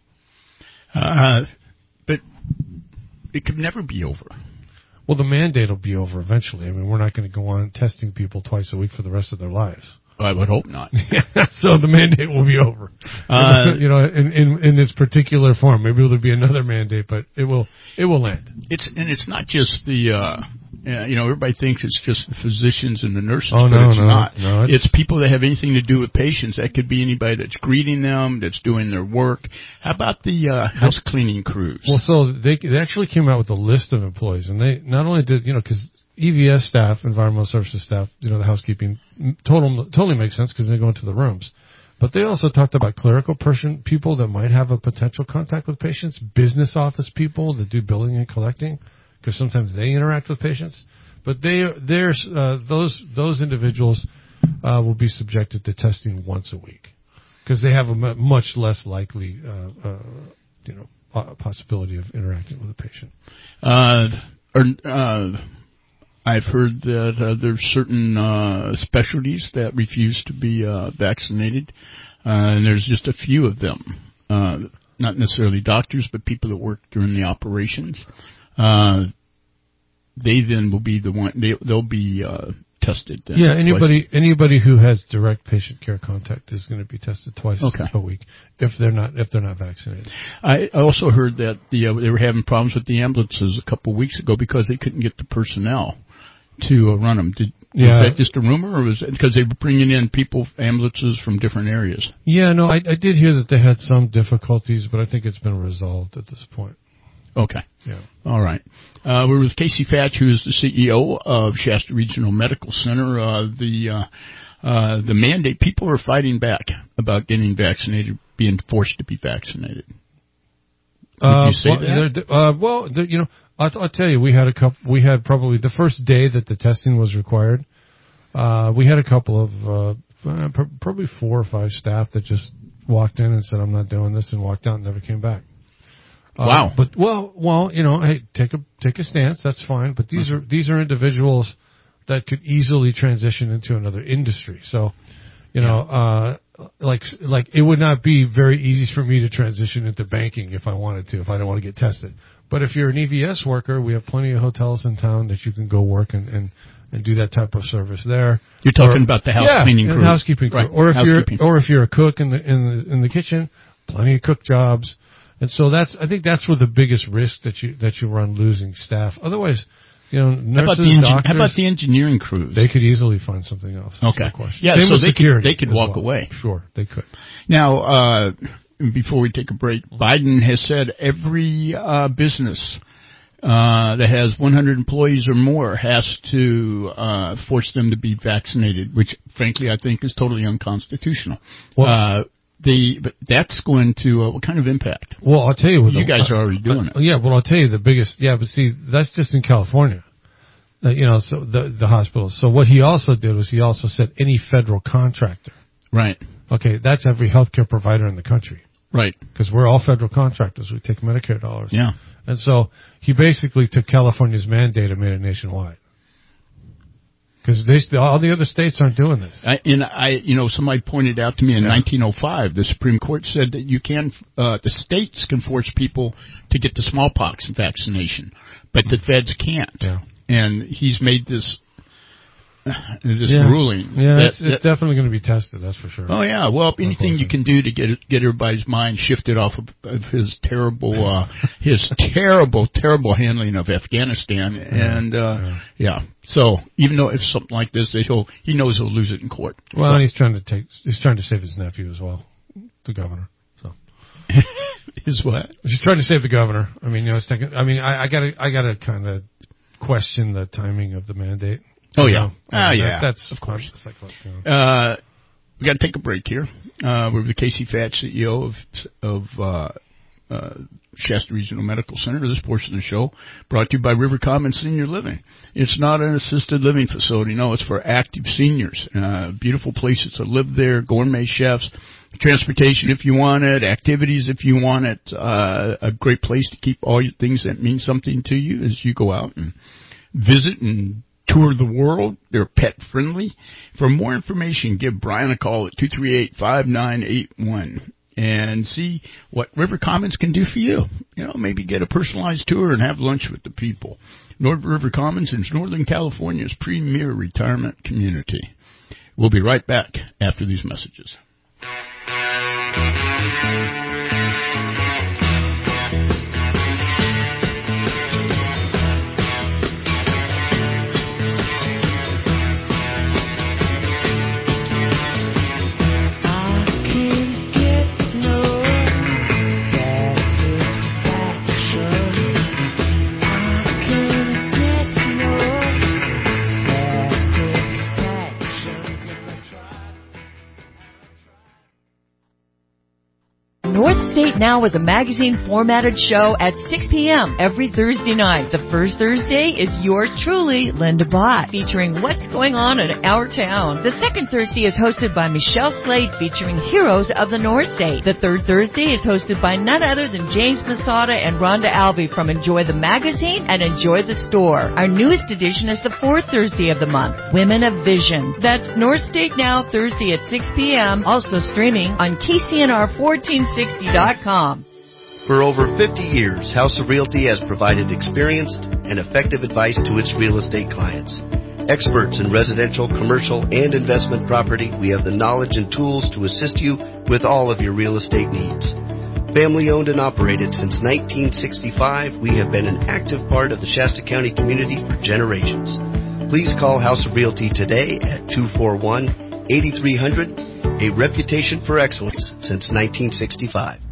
But it could never be over. Well, the mandate will be over eventually. I mean, we're not going to go on testing people twice a week for the rest of their lives. I would hope not. So the mandate will be over. In this particular form. Maybe there'll be another mandate, but it will end. It's not just the everybody thinks it's just the physicians and the nurses, but it's not. No, it's people that have anything to do with patients. That could be anybody that's greeting them, that's doing their work. How about the house cleaning crews? Well, so they actually came out with a list of employees, and they not only did, because EVS staff, environmental services staff, the housekeeping, totally makes sense because they go into the rooms. But they also talked about clerical people that might have a potential contact with patients, business office people that do billing and collecting, because sometimes they interact with patients. But those individuals will be subjected to testing once a week because they have a much less likely possibility of interacting with a patient. I've heard that there's certain specialties that refuse to be vaccinated, and there's just a few of them. Not necessarily doctors, but people that work during the operations. They then will be the one. They'll be tested. Then anybody who has direct patient care contact is going to be tested twice a week if they're not vaccinated. I also heard that they were having problems with the ambulances a couple of weeks ago because they couldn't get the personnel to run them. Was that just a rumor, or was it because they were bringing in ambulances from different areas? Yeah, no, I did hear that they had some difficulties, but I think it's been resolved at this point. Okay. Yeah. All right. We're with Casey Fatch, who is the CEO of Shasta Regional Medical Center. The mandate, people are fighting back about getting vaccinated, being forced to be vaccinated. Did you say that? I'll tell you, we had probably the first day that the testing was required. We had a couple of probably 4 or 5 staff that just walked in and said, "I'm not doing this," and walked out and never came back. Wow. But well, hey, take a stance. That's fine. But these are individuals that could easily transition into another industry. So, like it would not be very easy for me to transition into banking if I wanted to, if I don't want to get tested. But if you're an EVS worker, we have plenty of hotels in town that you can go work and do that type of service there. You're talking about the house cleaning crew, housekeeping crew, right. or if you're a cook in the kitchen, plenty of cook jobs. And so I think that's where the biggest risk that you run losing staff. Otherwise, nurses, doctors. How about the engineering crews? They could easily find something else. Okay. Yeah, same so they could walk away. Sure, they could. Now, before we take a break, Biden has said every business that has 100 employees or more has to force them to be vaccinated, which, frankly, I think is totally unconstitutional. Well, but that's going to what kind of impact? Well, I'll tell you what you guys are already doing it. Yeah, well, I'll tell you the biggest. Yeah, but see, that's just in California. So the hospitals. So what he also did was he also said any federal contractor. Right. Okay, that's every healthcare provider in the country. Right. Because we're all federal contractors. We take Medicare dollars. Yeah. And so he basically took California's mandate and made it nationwide. Because all the other states aren't doing this. Somebody pointed out to me in 1905, the Supreme Court said that the states can force people to get the smallpox vaccination, but the feds can't. Yeah. And he's made this ruling. Yeah, it's definitely going to be tested, that's for sure. Oh, yeah. Well, anything you can do to get everybody's mind shifted off of his terrible handling of Afghanistan. And, So, even though if something like this, he knows he'll lose it in court. Well, and he's trying to save his nephew as well, the governor. So. His what? He's trying to save the governor. I mean, I gotta kind of question the timing of the mandate. Oh, yeah. That's of course. It's like, we got to take a break here. We're with Casey Fatch, CEO of Shasta Regional Medical Center. This portion of the show brought to you by River Commons Senior Living. It's not an assisted living facility. No, it's for active seniors. Beautiful places to live there, gourmet chefs, transportation if you want it, activities if you want it, a great place to keep all your things that mean something to you as you go out and visit and tour the world. They're pet friendly. For more information, give Brian a call at 238-5981 and see what River Commons can do for you. Maybe get a personalized tour and have lunch with the people. River Commons is Northern California's premier retirement community. We'll be right back after these messages. North State Now is a magazine-formatted show at 6 p.m. every Thursday night. The first Thursday is yours truly, Linda Bott, featuring what's going on in our town. The second Thursday is hosted by Michelle Slade, featuring heroes of the North State. The third Thursday is hosted by none other than James Masada and Rhonda Albee from Enjoy the Magazine and Enjoy the Store. Our newest edition is the fourth Thursday of the month, Women of Vision. That's North State Now, Thursday at 6 p.m., also streaming on KCNR1460.com. For over 50 years, House of Realty has provided experienced and effective advice to its real estate clients. Experts in residential, commercial, and investment property, we have the knowledge and tools to assist you with all of your real estate needs. Family owned and operated since 1965, we have been an active part of the Shasta County community for generations. Please call House of Realty today at 241-8300, a reputation for excellence since 1965.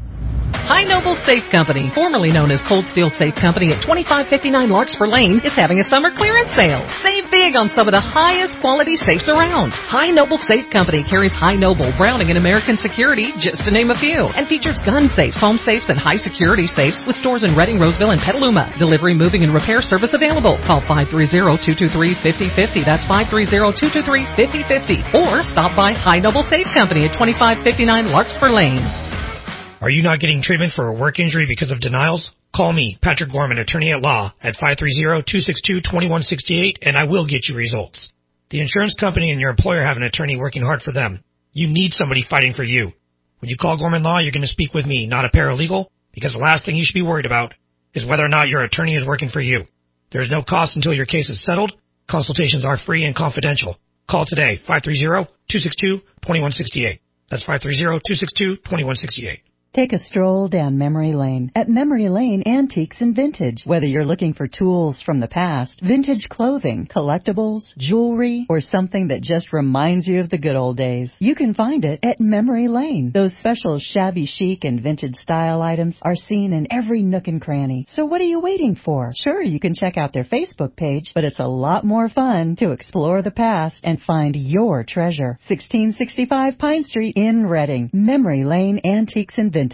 High Noble Safe Company, formerly known as Cold Steel Safe Company at 2559 Larkspur Lane, is having a summer clearance sale. Save big on some of the highest quality safes around. High Noble Safe Company carries High Noble, Browning, and American Security, just to name a few, and features gun safes, home safes, and high security safes with stores in Reading, Roseville, and Petaluma. Delivery, moving, and repair service available. Call 530-223-5050. That's 530-223-5050. Or stop by High Noble Safe Company at 2559 Larkspur Lane. Are you not getting treatment for a work injury because of denials? Call me, Patrick Gorman, attorney at law, at 530-262-2168, and I will get you results. The insurance company and your employer have an attorney working hard for them. You need somebody fighting for you. When you call Gorman Law, you're going to speak with me, not a paralegal, because the last thing you should be worried about is whether or not your attorney is working for you. There is no cost until your case is settled. Consultations are free and confidential. Call today, 530-262-2168. That's 530-262-2168. Take a stroll down memory lane at Memory Lane Antiques and Vintage. Whether you're looking for tools from the past, vintage clothing, collectibles, jewelry, or something that just reminds you of the good old days, you can find it at Memory Lane. Those special shabby chic and vintage style items are seen in every nook and cranny. So what are you waiting for? Sure, you can check out their Facebook page, but it's a lot more fun to explore the past and find your treasure. 1665 Pine Street in Reading. Memory Lane Antiques and Vintage.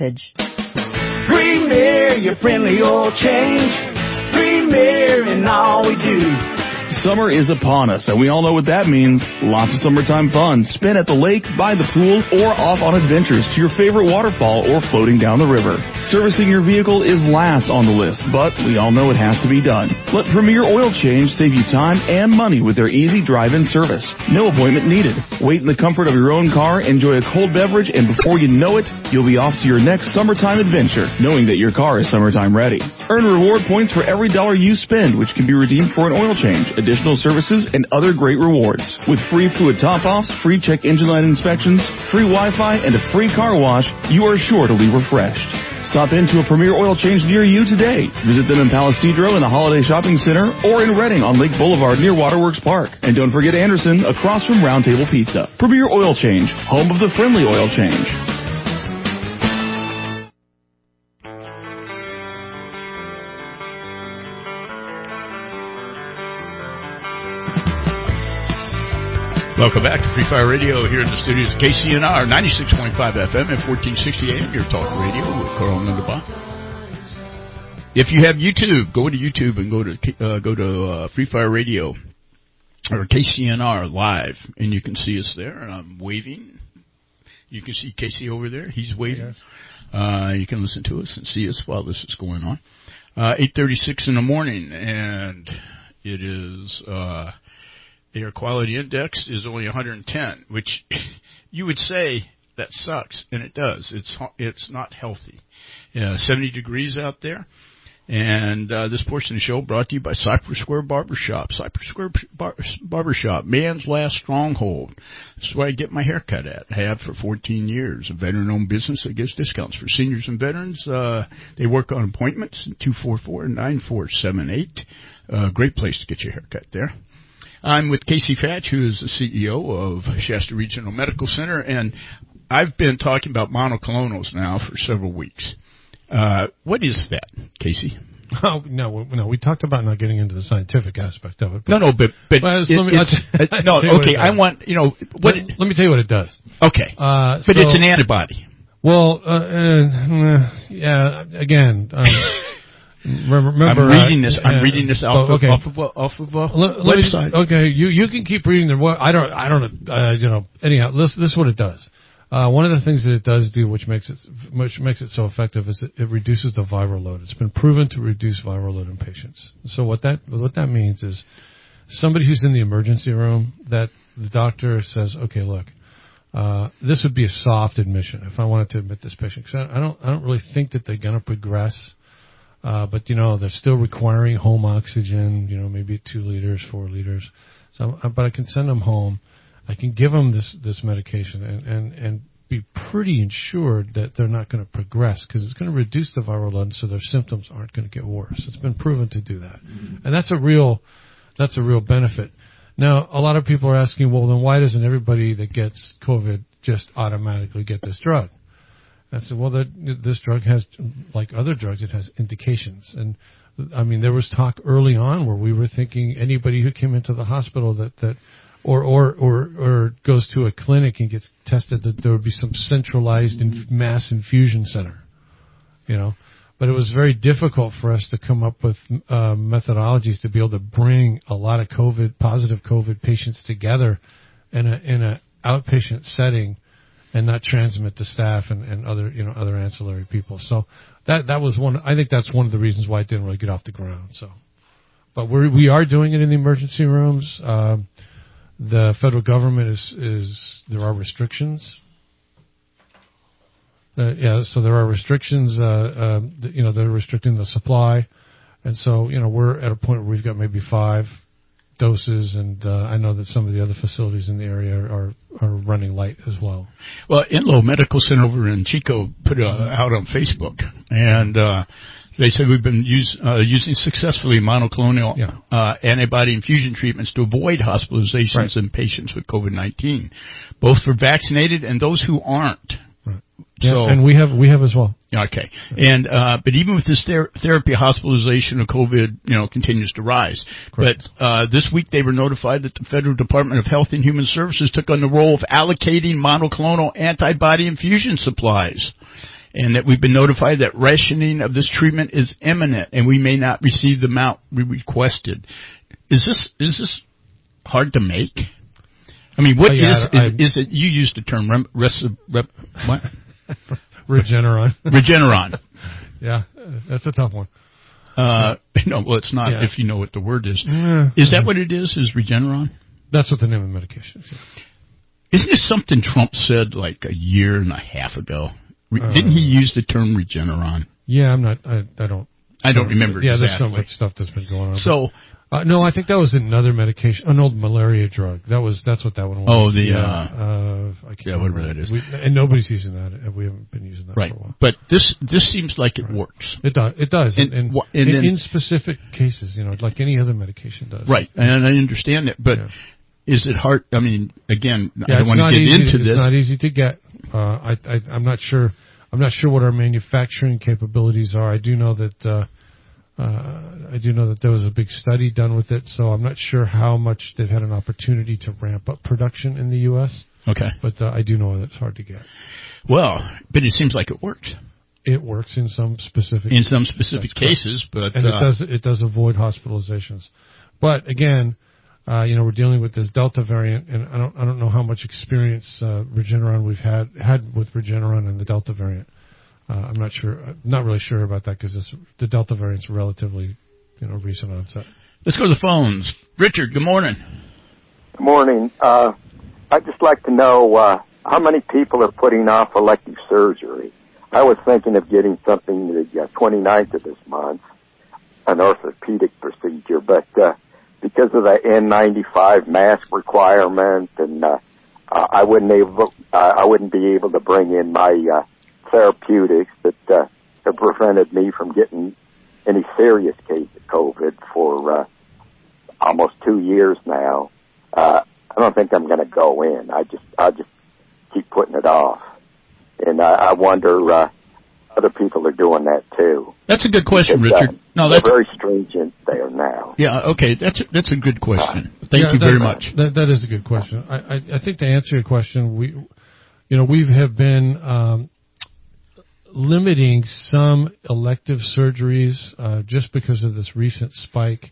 Premier, your friendly oil change. Premier in all we do. Summer is upon us, and we all know what that means. Lots of summertime fun. Spin at the lake, by the pool, or off on adventures to your favorite waterfall or floating down the river. Servicing your vehicle is last on the list, but we all know it has to be done. Let Premier Oil Change save you time and money with their easy drive-in service. No appointment needed. Wait in the comfort of your own car, enjoy a cold beverage, and before you know it, you'll be off to your next summertime adventure, knowing that your car is summertime ready. Earn reward points for every dollar you spend, which can be redeemed for an oil change, additional services, and other great rewards. With free fluid top-offs, free check engine light inspections, free Wi-Fi, and a free car wash, you are sure to leave refreshed. Stop into a Premier Oil Change near you today. Visit them in Palisadro in the Holiday Shopping Center or in Reading on Lake Boulevard near Waterworks Park. And don't forget Anderson across from Round Table Pizza. Premier Oil Change, home of the friendly oil change. Welcome back to Free Fire Radio here in the studios of KCNR 96.5 FM and 1460 AM, your talk radio with Carl Lindebaugh. If you have YouTube, go to YouTube and go to Free Fire Radio or KCNR Live, and you can see us there. I'm waving. You can see Casey over there. He's waving. You can listen to us and see us while this is going on. 8:36 in the morning, and it is... air quality index is only 110, which you would say that sucks, and it does. It's not healthy. 70 degrees out there, and this portion of the show brought to you by Cypress Square Barbershop. Cypress Square Barbershop, man's last stronghold. That's where I get my hair cut at. I have for 14 years. A veteran-owned business that gives discounts for seniors and veterans. They work on appointments, 244-9478. Great place to get your hair cut there. I'm with Casey Fatch, who is the CEO of Shasta Regional Medical Center, and I've been talking about monoclonals now for several weeks. What is that, Casey? Oh, no, we talked about not getting into the scientific aspect of it. But, no, but let me tell you what it does. Okay, but it's an antibody. Well, yeah, again... Remember, I'm reading this. I'm reading this off of a website. Okay, you can keep reading the. I don't. Anyhow, this is what it does. One of the things that it does do, which makes it so effective, is it reduces the viral load. It's been proven to reduce viral load in patients. So what that means is, somebody who's in the emergency room, that the doctor says, okay, look, this would be a soft admission if I wanted to admit this patient, because I don't really think that they're going to progress. But they're still requiring home oxygen, maybe 2 liters, 4 liters. So, but I can send them home. I can give them this medication and be pretty ensured that they're not going to progress, because it's going to reduce the viral load, so their symptoms aren't going to get worse. It's been proven to do that, and that's a real benefit. Now, a lot of people are asking, well, then why doesn't everybody that gets COVID just automatically get this drug? I said, well, this drug has, like other drugs, it has indications. And I mean, there was talk early on where we were thinking anybody who came into the hospital or goes to a clinic and gets tested, that there would be some centralized mass infusion center, But it was very difficult for us to come up with methodologies to be able to bring a lot of positive COVID patients together in a outpatient setting and not transmit to staff and other ancillary people. So that was one. I think that's one of the reasons why it didn't really get off the ground. So, but we are doing it in the emergency rooms. The federal government there are restrictions. So there are restrictions. They're restricting the supply, and so we're at a point where we've got maybe 5 doses, and I know that some of the other facilities in the area are running light as well. Well, Enloe Medical Center over in Chico put out on Facebook, and they said we've been using successfully monoclonal antibody infusion treatments to avoid hospitalizations in patients with COVID-19, both for vaccinated and those who aren't. Right. So, and we have as well. Okay. And but even with this therapy, hospitalization of COVID, continues to rise. Correct. But this week they were notified that the Federal Department of Health and Human Services took on the role of allocating monoclonal antibody infusion supplies, and that we've been notified that rationing of this treatment is imminent, and we may not receive the amount we requested. Is this hard to make? I mean, what is it? You used the term what? Regeneron. Regeneron. Yeah, that's a tough one. No, well, it's not if you know what the word is. Is that what it is Regeneron? That's what the name of the medication is. Yeah. Isn't this something Trump said like a year and a half ago? Didn't he use the term Regeneron? Yeah, I don't remember. Yeah, exactly. There's so much stuff that's been going on. So. No, I think that was another medication, an old malaria drug. That's what that one was. Oh, I can't whatever that is. And nobody's using that. We haven't been using that for a while. But this seems like it works. It does. In specific cases, like any other medication does. Right, and I understand that. But is it hard? I mean, again, I don't want to get into this. It's not easy to get. I'm not sure. I'm not sure what our manufacturing capabilities are. I do know that there was a big study done with it, so I'm not sure how much they've had an opportunity to ramp up production in the U.S. Okay. But I do know that it's hard to get. Well, but it seems like it works. It works in some specific cases, but it does avoid hospitalizations. But again, we're dealing with this Delta variant, and I don't know how much experience Regeneron we've had with Regeneron and the Delta variant. I'm not sure. I'm not really sure about that because the Delta variant's relatively, recent onset. Let's go to the phones. Richard, good morning. Good morning. I'd just like to know how many people are putting off elective surgery. I was thinking of getting something the 29th of this month, an orthopedic procedure, but because of the N95 mask requirement, and I wouldn't be able to bring in my therapeutics that have prevented me from getting any serious case of COVID for almost 2 years now. I don't think I'm going to go in. I'll just keep putting it off, and I wonder other people are doing that too. That's a good question, because, Richard. No, that's very stringent there now. Yeah, okay, that's a good question. Thank you very much. That is a good question. I think to answer your question, we have been limiting some elective surgeries just because of this recent spike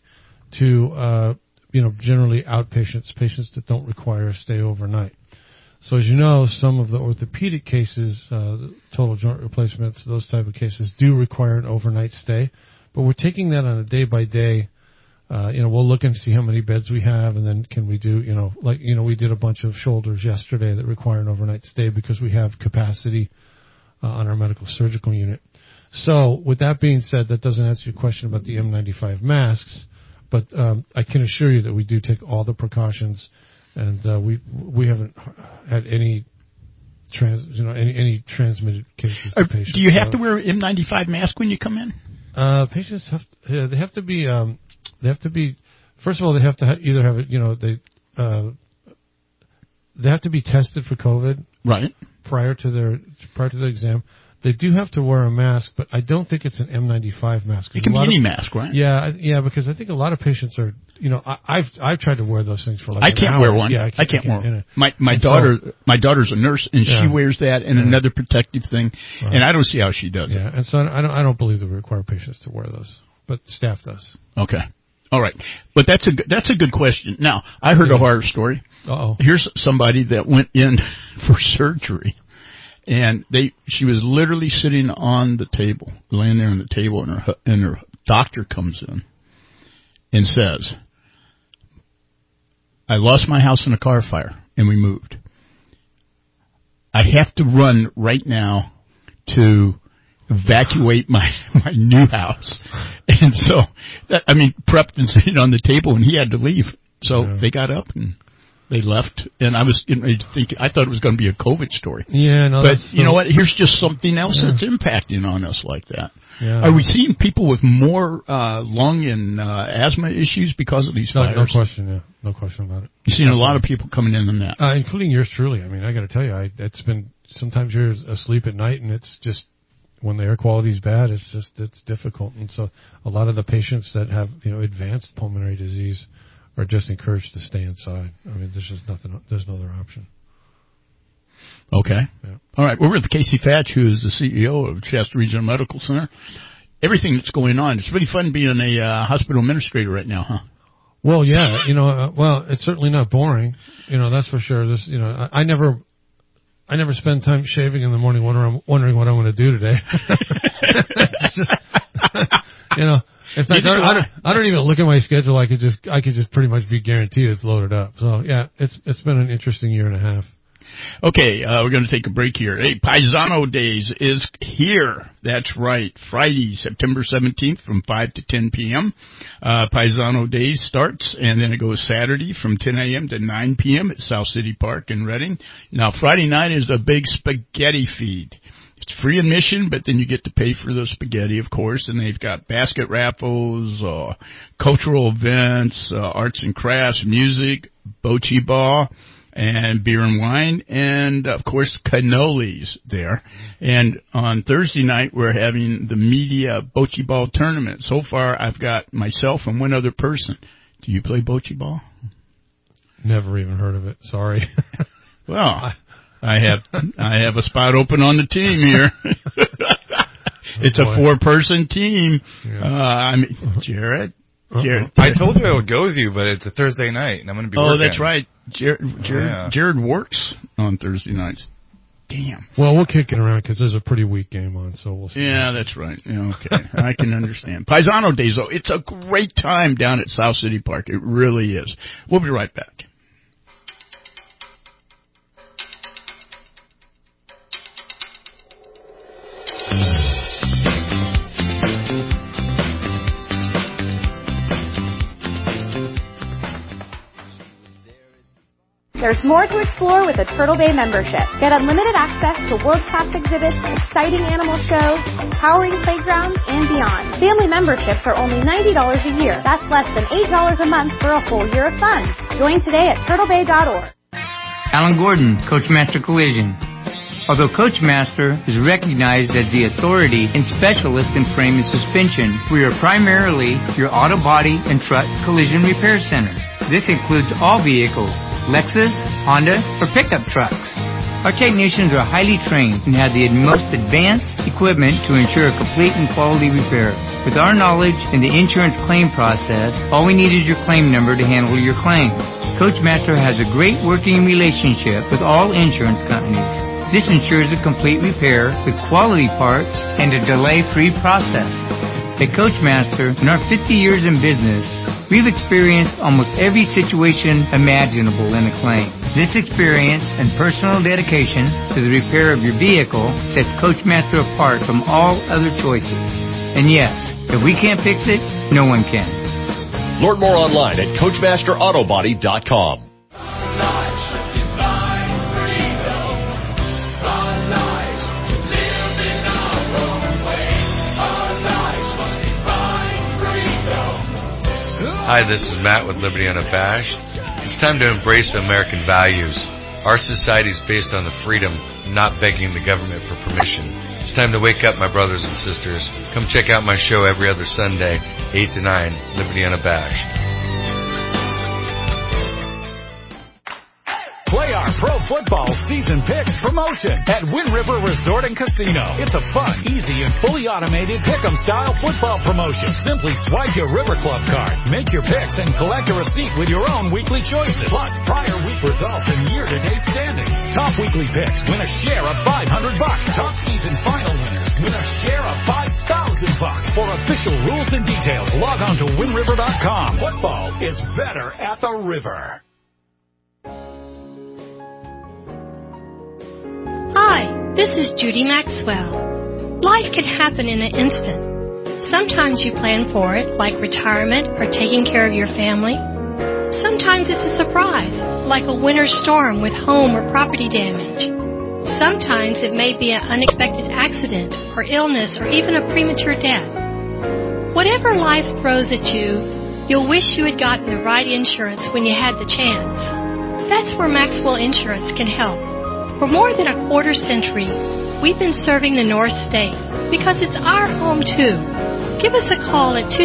to generally outpatients, patients that don't require a stay overnight. So as you know, some of the orthopedic cases, total joint replacements, those type of cases do require an overnight stay, but we're taking that on a day by day. We'll look and see how many beds we have, and then can we do, we did a bunch of shoulders yesterday that require an overnight stay because we have capacity on our medical surgical unit. So with that being said, that doesn't answer your question about the N95 masks, but I can assure you that we do take all the precautions, and we haven't had any transmitted cases to patients. Do you have to wear an N95 mask when you come in? Patients have to be. First of all, they have to either have it. They have to be tested for COVID. Right. Prior to the exam. they do have to wear a mask, but I don't think it's an N95 mask. It can be any mask, right? Yeah, because I think a lot of patients are, I've tried to wear those things for like I an can't hour. wear one. Yeah, I can't wear one. My daughter's a nurse, and she wears that and another protective thing, and I don't see how she does it. Yeah, and so I don't believe that we require patients to wear those, but staff does. Okay. All right. But that's a good question. Now, I heard a horror story. Uh-oh. Here's somebody that went in for surgery. And she was literally sitting on the table, laying there on the table, and her doctor comes in and says, I lost my house in a car fire, and we moved. I have to run right now to evacuate my new house. And so, prepped and sitting on the table, and he had to leave. So they got up and they left, and I was thinking, I thought it was going to be a COVID story. Yeah, no. But you know what? Here's just something else that's impacting on us like that. Yeah. Are we seeing people with more lung and asthma issues because of these fires? No question. Yeah, no question about it. You've seen a lot of people coming in on that, including yours truly. I mean, I got to tell you, it's been sometimes you're asleep at night, and it's just when the air quality is bad, it's difficult, and so a lot of the patients that have advanced pulmonary disease are just encouraged to stay inside. I mean, there's no other option. Okay. Yeah. All right. We're with Casey Thatch, who is the CEO of Shasta Regional Medical Center. Everything that's going on, it's really fun being a hospital administrator right now, huh? Well, yeah. It's certainly not boring. That's for sure. I never spend time shaving in the morning wondering what I'm going to do today. In fact, I don't even look at my schedule. I could just pretty much be guaranteed it's loaded up. So yeah, it's been an interesting year and a half. Okay, we're going to take a break here. Hey, Paisano Days is here. That's right. Friday, September 17th from 5 to 10 p.m. Paisano Days starts, and then it goes Saturday from 10 a.m. to 9 p.m. at South City Park in Reading. Now, Friday night is a big spaghetti feed. It's free admission, but then you get to pay for the spaghetti, of course, and they've got basket raffles, cultural events, arts and crafts, music, bocce ball, and beer and wine, and, of course, cannolis there. And on Thursday night, we're having the media bocce ball tournament. So far, I've got myself and one other person. Do you play bocce ball? Never even heard of it. Sorry. Well, I have a spot open on the team here. It's a 4-person team. Yeah. Jared. I told you I would go with you, but it's a Thursday night, and I'm going to be working. Oh, that's right. Jared works on Thursday nights. Damn. Well, we'll kick it around because there's a pretty weak game on, so we'll see. Yeah, that's right. Yeah, okay. I can understand. Paisano Days, though, it's a great time down at South City Park. It really is. We'll be right back. There's more to explore with a Turtle Bay membership. Get unlimited access to world-class exhibits, exciting animal shows, empowering playgrounds, and beyond. Family memberships are only $90 a year. That's less than $8 a month for a whole year of fun. Join today at turtlebay.org. Alan Gordon, Coachmaster Collision. Although Coachmaster is recognized as the authority and specialist in frame and suspension, we are primarily your auto body and truck collision repair center. This includes all vehicles, Lexus, Honda, or pickup trucks. Our technicians are highly trained and have the most advanced equipment to ensure a complete and quality repair. With our knowledge in the insurance claim process, all we need is your claim number to handle your claim. Coachmaster has a great working relationship with all insurance companies. This ensures a complete repair with quality parts and a delay-free process. At Coachmaster, in our 50 years in business, we've experienced almost every situation imaginable in a claim. This experience and personal dedication to the repair of your vehicle sets Coachmaster apart from all other choices. And yes, if we can't fix it, no one can. Learn more online at CoachmasterAutobody.com. Hi, this is Matt with Liberty Unabashed. It's time to embrace American values. Our society is based on the freedom, not begging the government for permission. It's time to wake up, my brothers and sisters. Come check out my show every other Sunday, 8 to 9, Liberty Unabashed. Play our Pro Football Season Picks promotion at Wind River Resort and Casino. It's a fun, easy, and fully automated pick-em-style football promotion. Simply swipe your River Club card, make your picks, and collect a receipt with your own weekly choices. Plus, prior week results and year-to-date standings. Top weekly picks win a share of $500. Top season final winners win a share of $5,000. For official rules and details, log on to WindRiver.com. Football is better at the river. Hi, this is Judy Maxwell. Life can happen in an instant. Sometimes you plan for it, like retirement or taking care of your family. Sometimes it's a surprise, like a winter storm with home or property damage. Sometimes it may be an unexpected accident or illness or even a premature death. Whatever life throws at you, you'll wish you had gotten the right insurance when you had the chance. That's where Maxwell Insurance can help. For more than a quarter century, we've been serving the North State because it's our home too. Give us a call at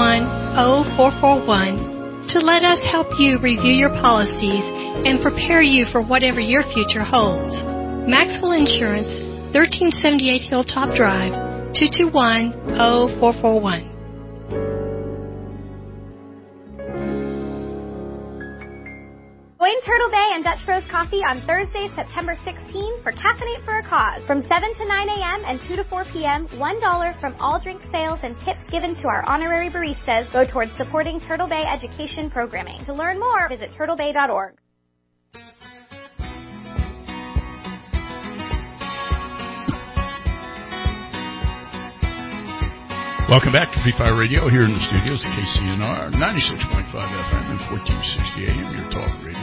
221-0441 to let us help you review your policies and prepare you for whatever your future holds. Maxwell Insurance, 1378 Hilltop Drive, 221-0441. Join Turtle Bay and Dutch Bros Coffee on Thursday, September 16 for Caffeinate for a Cause. From 7 to 9 a.m. and 2 to 4 p.m., $1 from all drink sales and tips given to our honorary baristas go towards supporting Turtle Bay education programming. To learn more, visit turtlebay.org. Welcome back to Free Fire Radio here in the studios at KCNR, 96.5 FM and 1460 AM, your talk radio.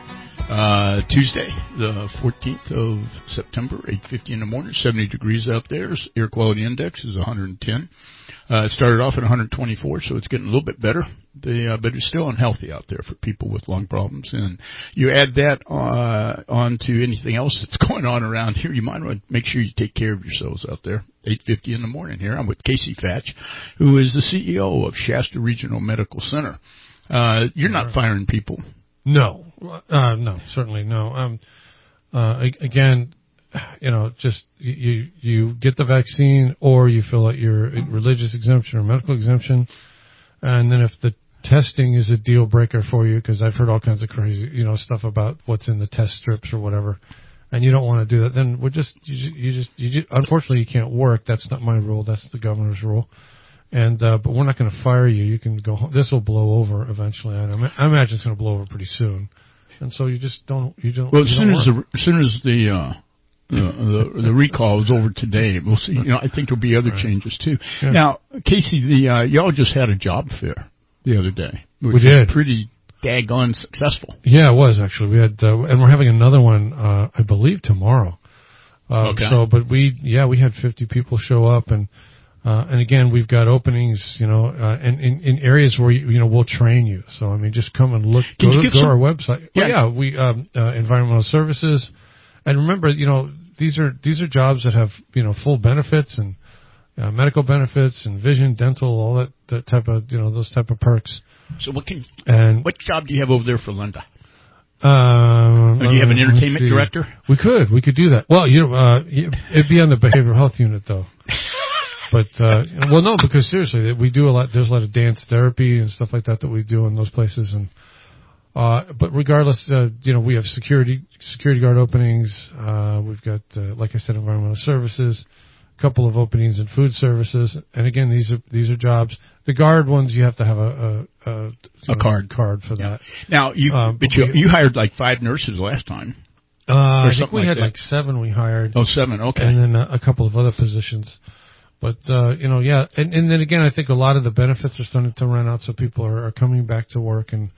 Tuesday, the 14th of September, 8:50 in the morning, 70 degrees out there. Air quality index is 110. It started off at 124, so it's getting a little bit better. But it's still unhealthy out there for people with lung problems. And you add that on to anything else that's going on around here, you might want to make sure you take care of yourselves out there. 8:50 in the morning here. I'm with Casey Fatch, who is the CEO of Shasta Regional Medical Center. You're not firing people. No, certainly no. Again, just you get the vaccine, or you fill out your religious exemption or medical exemption, and then if the testing is a deal breaker for you, because I've heard all kinds of crazy, stuff about what's in the test strips or whatever, and you don't want to do that, then you just unfortunately you can't work. That's not my rule. That's the governor's rule. And but we're not going to fire you. You can go home. This will blow over eventually. I imagine it's going to blow over pretty soon. And so you just don't. Well, as soon as the recall is over today, we'll see. I think there'll be other changes too. Yeah. Now, Casey, y'all just had a job fair the other day. We did. Pretty daggone successful. Yeah, it was actually. We had, and we're having another one, I believe tomorrow. Okay. So, but we had 50 people show up, and again, we've got openings, and in areas where, we'll train you. So, I mean, just come and look, go to our website. Yeah. We, environmental services. And remember, these are jobs that have, full benefits and, medical benefits and vision, dental, all that type of, those type of perks. So what job do you have over there for Linda? Do you have an entertainment director? We could do that. Well, it'd be on the behavioral health unit though. But, no, because seriously, we do there's a lot of dance therapy and stuff like that we do in those places. And, but regardless, we have security guard openings. We've got, like I said, environmental services, a couple of openings in food services. And again, these are jobs. The guard ones, you have to have a card for that. Now, you hired like 5 nurses last time. I think we had like 7 we hired. Oh, 7, okay. And then a couple of other positions. But, and then again, I think a lot of the benefits are starting to run out, so people are coming back to work, and,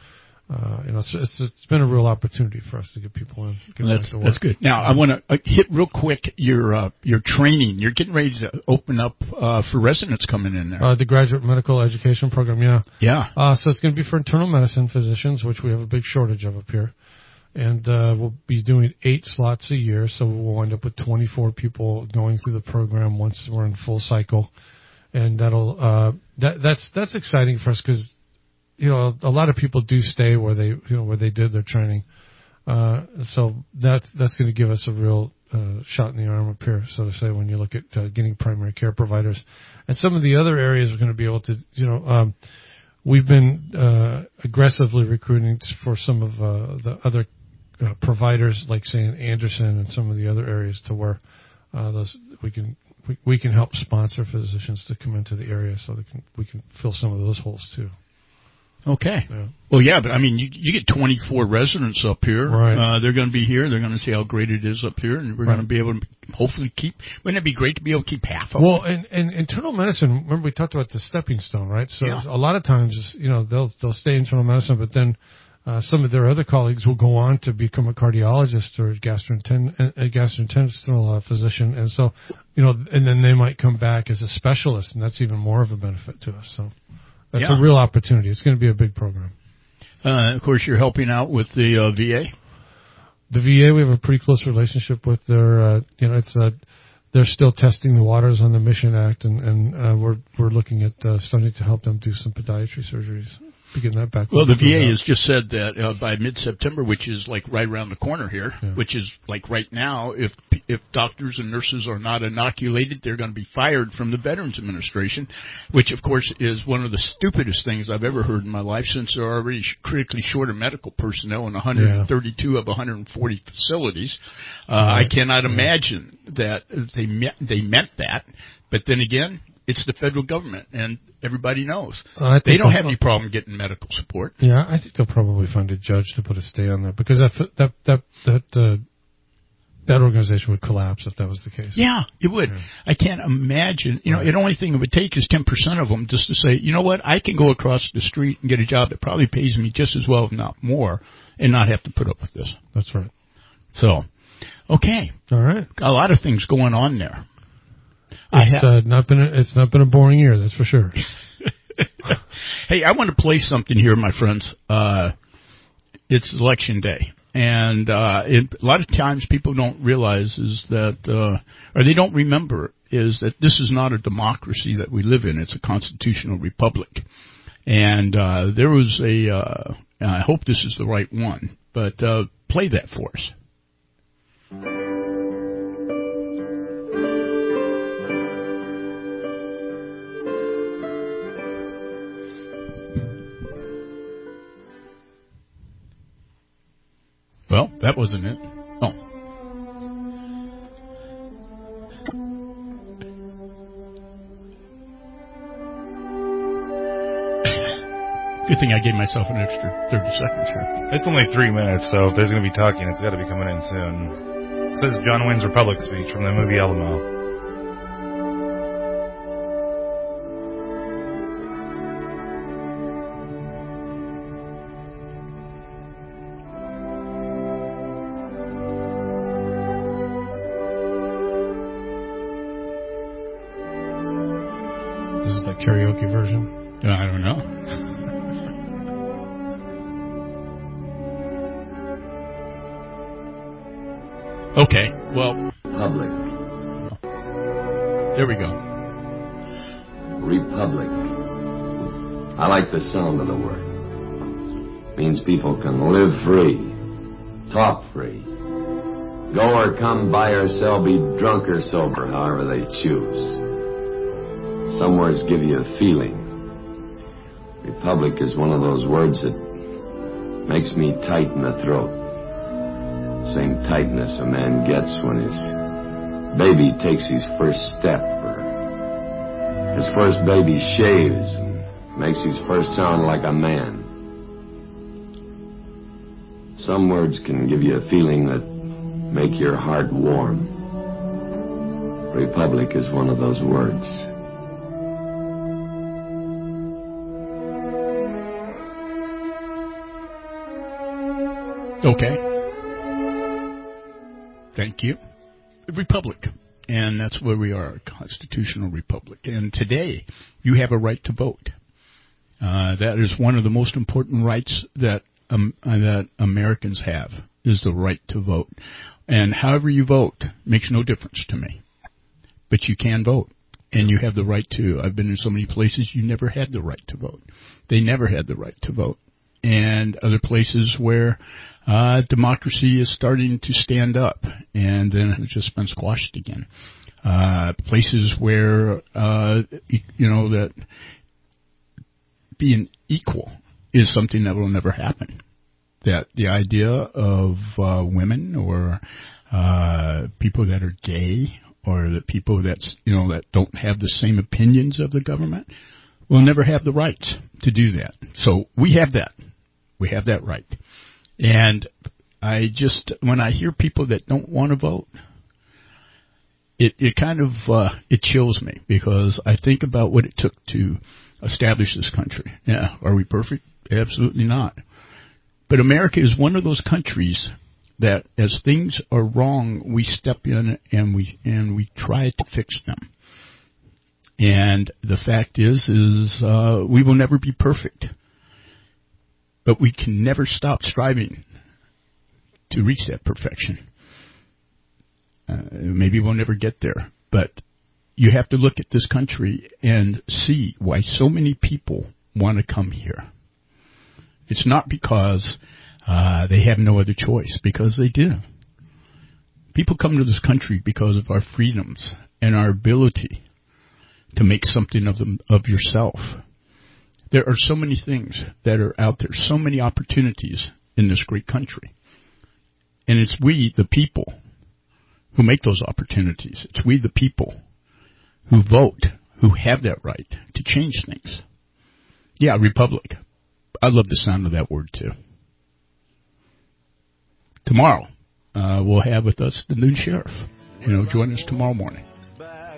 it's been a real opportunity for us to get people in. Back to work. That's good. Now, I want to hit real quick your training. You're getting ready to open up, for residents coming in there. The graduate medical education program, yeah. Yeah. So it's going to be for internal medicine physicians, which we have a big shortage of up here. And we'll be doing 8 slots a year, so we'll wind up with 24 people going through the program once we're in full cycle. And that's exciting for us because, a lot of people do stay where they did their training. So that's going to give us a real shot in the arm up here, so to say, when you look at getting primary care providers. And some of the other areas we're going to be able to, we've been aggressively recruiting for some of the other providers, like say in Anderson and some of the other areas, to where we can help sponsor physicians to come into the area, so we can fill some of those holes too. Okay. Yeah. Well, yeah, but I mean, you get 24 residents up here. Right. They're going to be here. They're going to see how great it is up here, and we're going to be able to hopefully keep. Wouldn't it be great to be able to keep half of them? Well, and internal medicine. Remember we talked about the stepping stone, right? So a lot of times, they'll stay in internal medicine, but then some of their other colleagues will go on to become a cardiologist or a gastrointestinal physician, and so and then they might come back as a specialist, and that's even more of a benefit to us. So. That's a real opportunity. It's going to be a big program. Of course, you're helping out with the VA. The VA, we have a pretty close relationship with their. They're still testing the waters on the Mission Act, and we're looking at starting to help them do some podiatry surgeries. Begin that back. Well, the VA has just said that by mid-September, which is like right around the corner here, which is like right now, if doctors and nurses are not inoculated, they're going to be fired from the Veterans Administration, which, of course, is one of the stupidest things I've ever heard in my life, since they're already critically short of medical personnel in 132 of 140 facilities. I cannot imagine that they meant that, but then again, it's the federal government, and everybody knows. They don't have any problem getting medical support. Yeah, I think they'll probably find a judge to put a stay on that, because that organization would collapse if that was the case. Yeah, it would. Yeah. I can't imagine. The only thing it would take is 10% of them just to say, you know what, I can go across the street and get a job that probably pays me just as well, if not more, and not have to put up with this. That's right. So, okay. All right. A lot of things going on there. It's not been a boring year, that's for sure. Hey, I want to play something here, my friends. It's Election Day, and a lot of times people don't realize is that, or they don't remember, is that this is not a democracy that we live in. It's a constitutional republic, and there was I hope this is the right one, but play that for us. Well, that wasn't it. Oh. Good thing I gave myself an extra 30 seconds here. It's only 3 minutes, so if there's going to be talking, it's got to be coming in soon. It says John Wayne's Republic speech from the movie Alamo. Karaoke version? I don't know. Okay, well. Public. There we go. Republic. I like the sound of the word. Means people can live free, talk free, go or come, buy or sell, be drunk or sober, however they choose. Some words give you a feeling. Republic is one of those words that makes me tight in the throat. Same tightness a man gets when his baby takes his first step, or his first baby shaves and makes his first sound like a man. Some words can give you a feeling that make your heart warm. Republic is one of those words. Okay. Thank you. Republic. And that's where we are, a constitutional republic. And today, you have a right to vote. That is one of the most important rights that Americans have. is the right to vote. And however you vote makes no difference to me. But you can vote, and you have the right to. I've been in so many places you never had the right to vote. They never had the right to vote. And other places where democracy is starting to stand up, and then it's just been squashed again. Places where, that being equal is something that will never happen. That the idea of women or people that are gay or the people that don't have the same opinions of the government will never have the rights to do that. So we have that. We have that right. And when I hear people that don't want to vote, it kind of it chills me, because I think about what it took to establish this country. Yeah, are we perfect? Absolutely not. But America is one of those countries that, as things are wrong, we step in and we try to fix them. And the fact is we will never be perfect, but we can never stop striving to reach that perfection. Maybe we'll never get there, but you have to look at this country and see why so many people want to come here. It's not because they have no other choice, because they do. People come to this country because of our freedoms and our ability to make something of yourself. There are so many things that are out there, so many opportunities in this great country. And it's we, the people, who make those opportunities. It's we, the people, who vote, who have that right to change things. Yeah, republic. I love the sound of that word, too. Tomorrow, we'll have with us the noon sheriff. Join us tomorrow morning.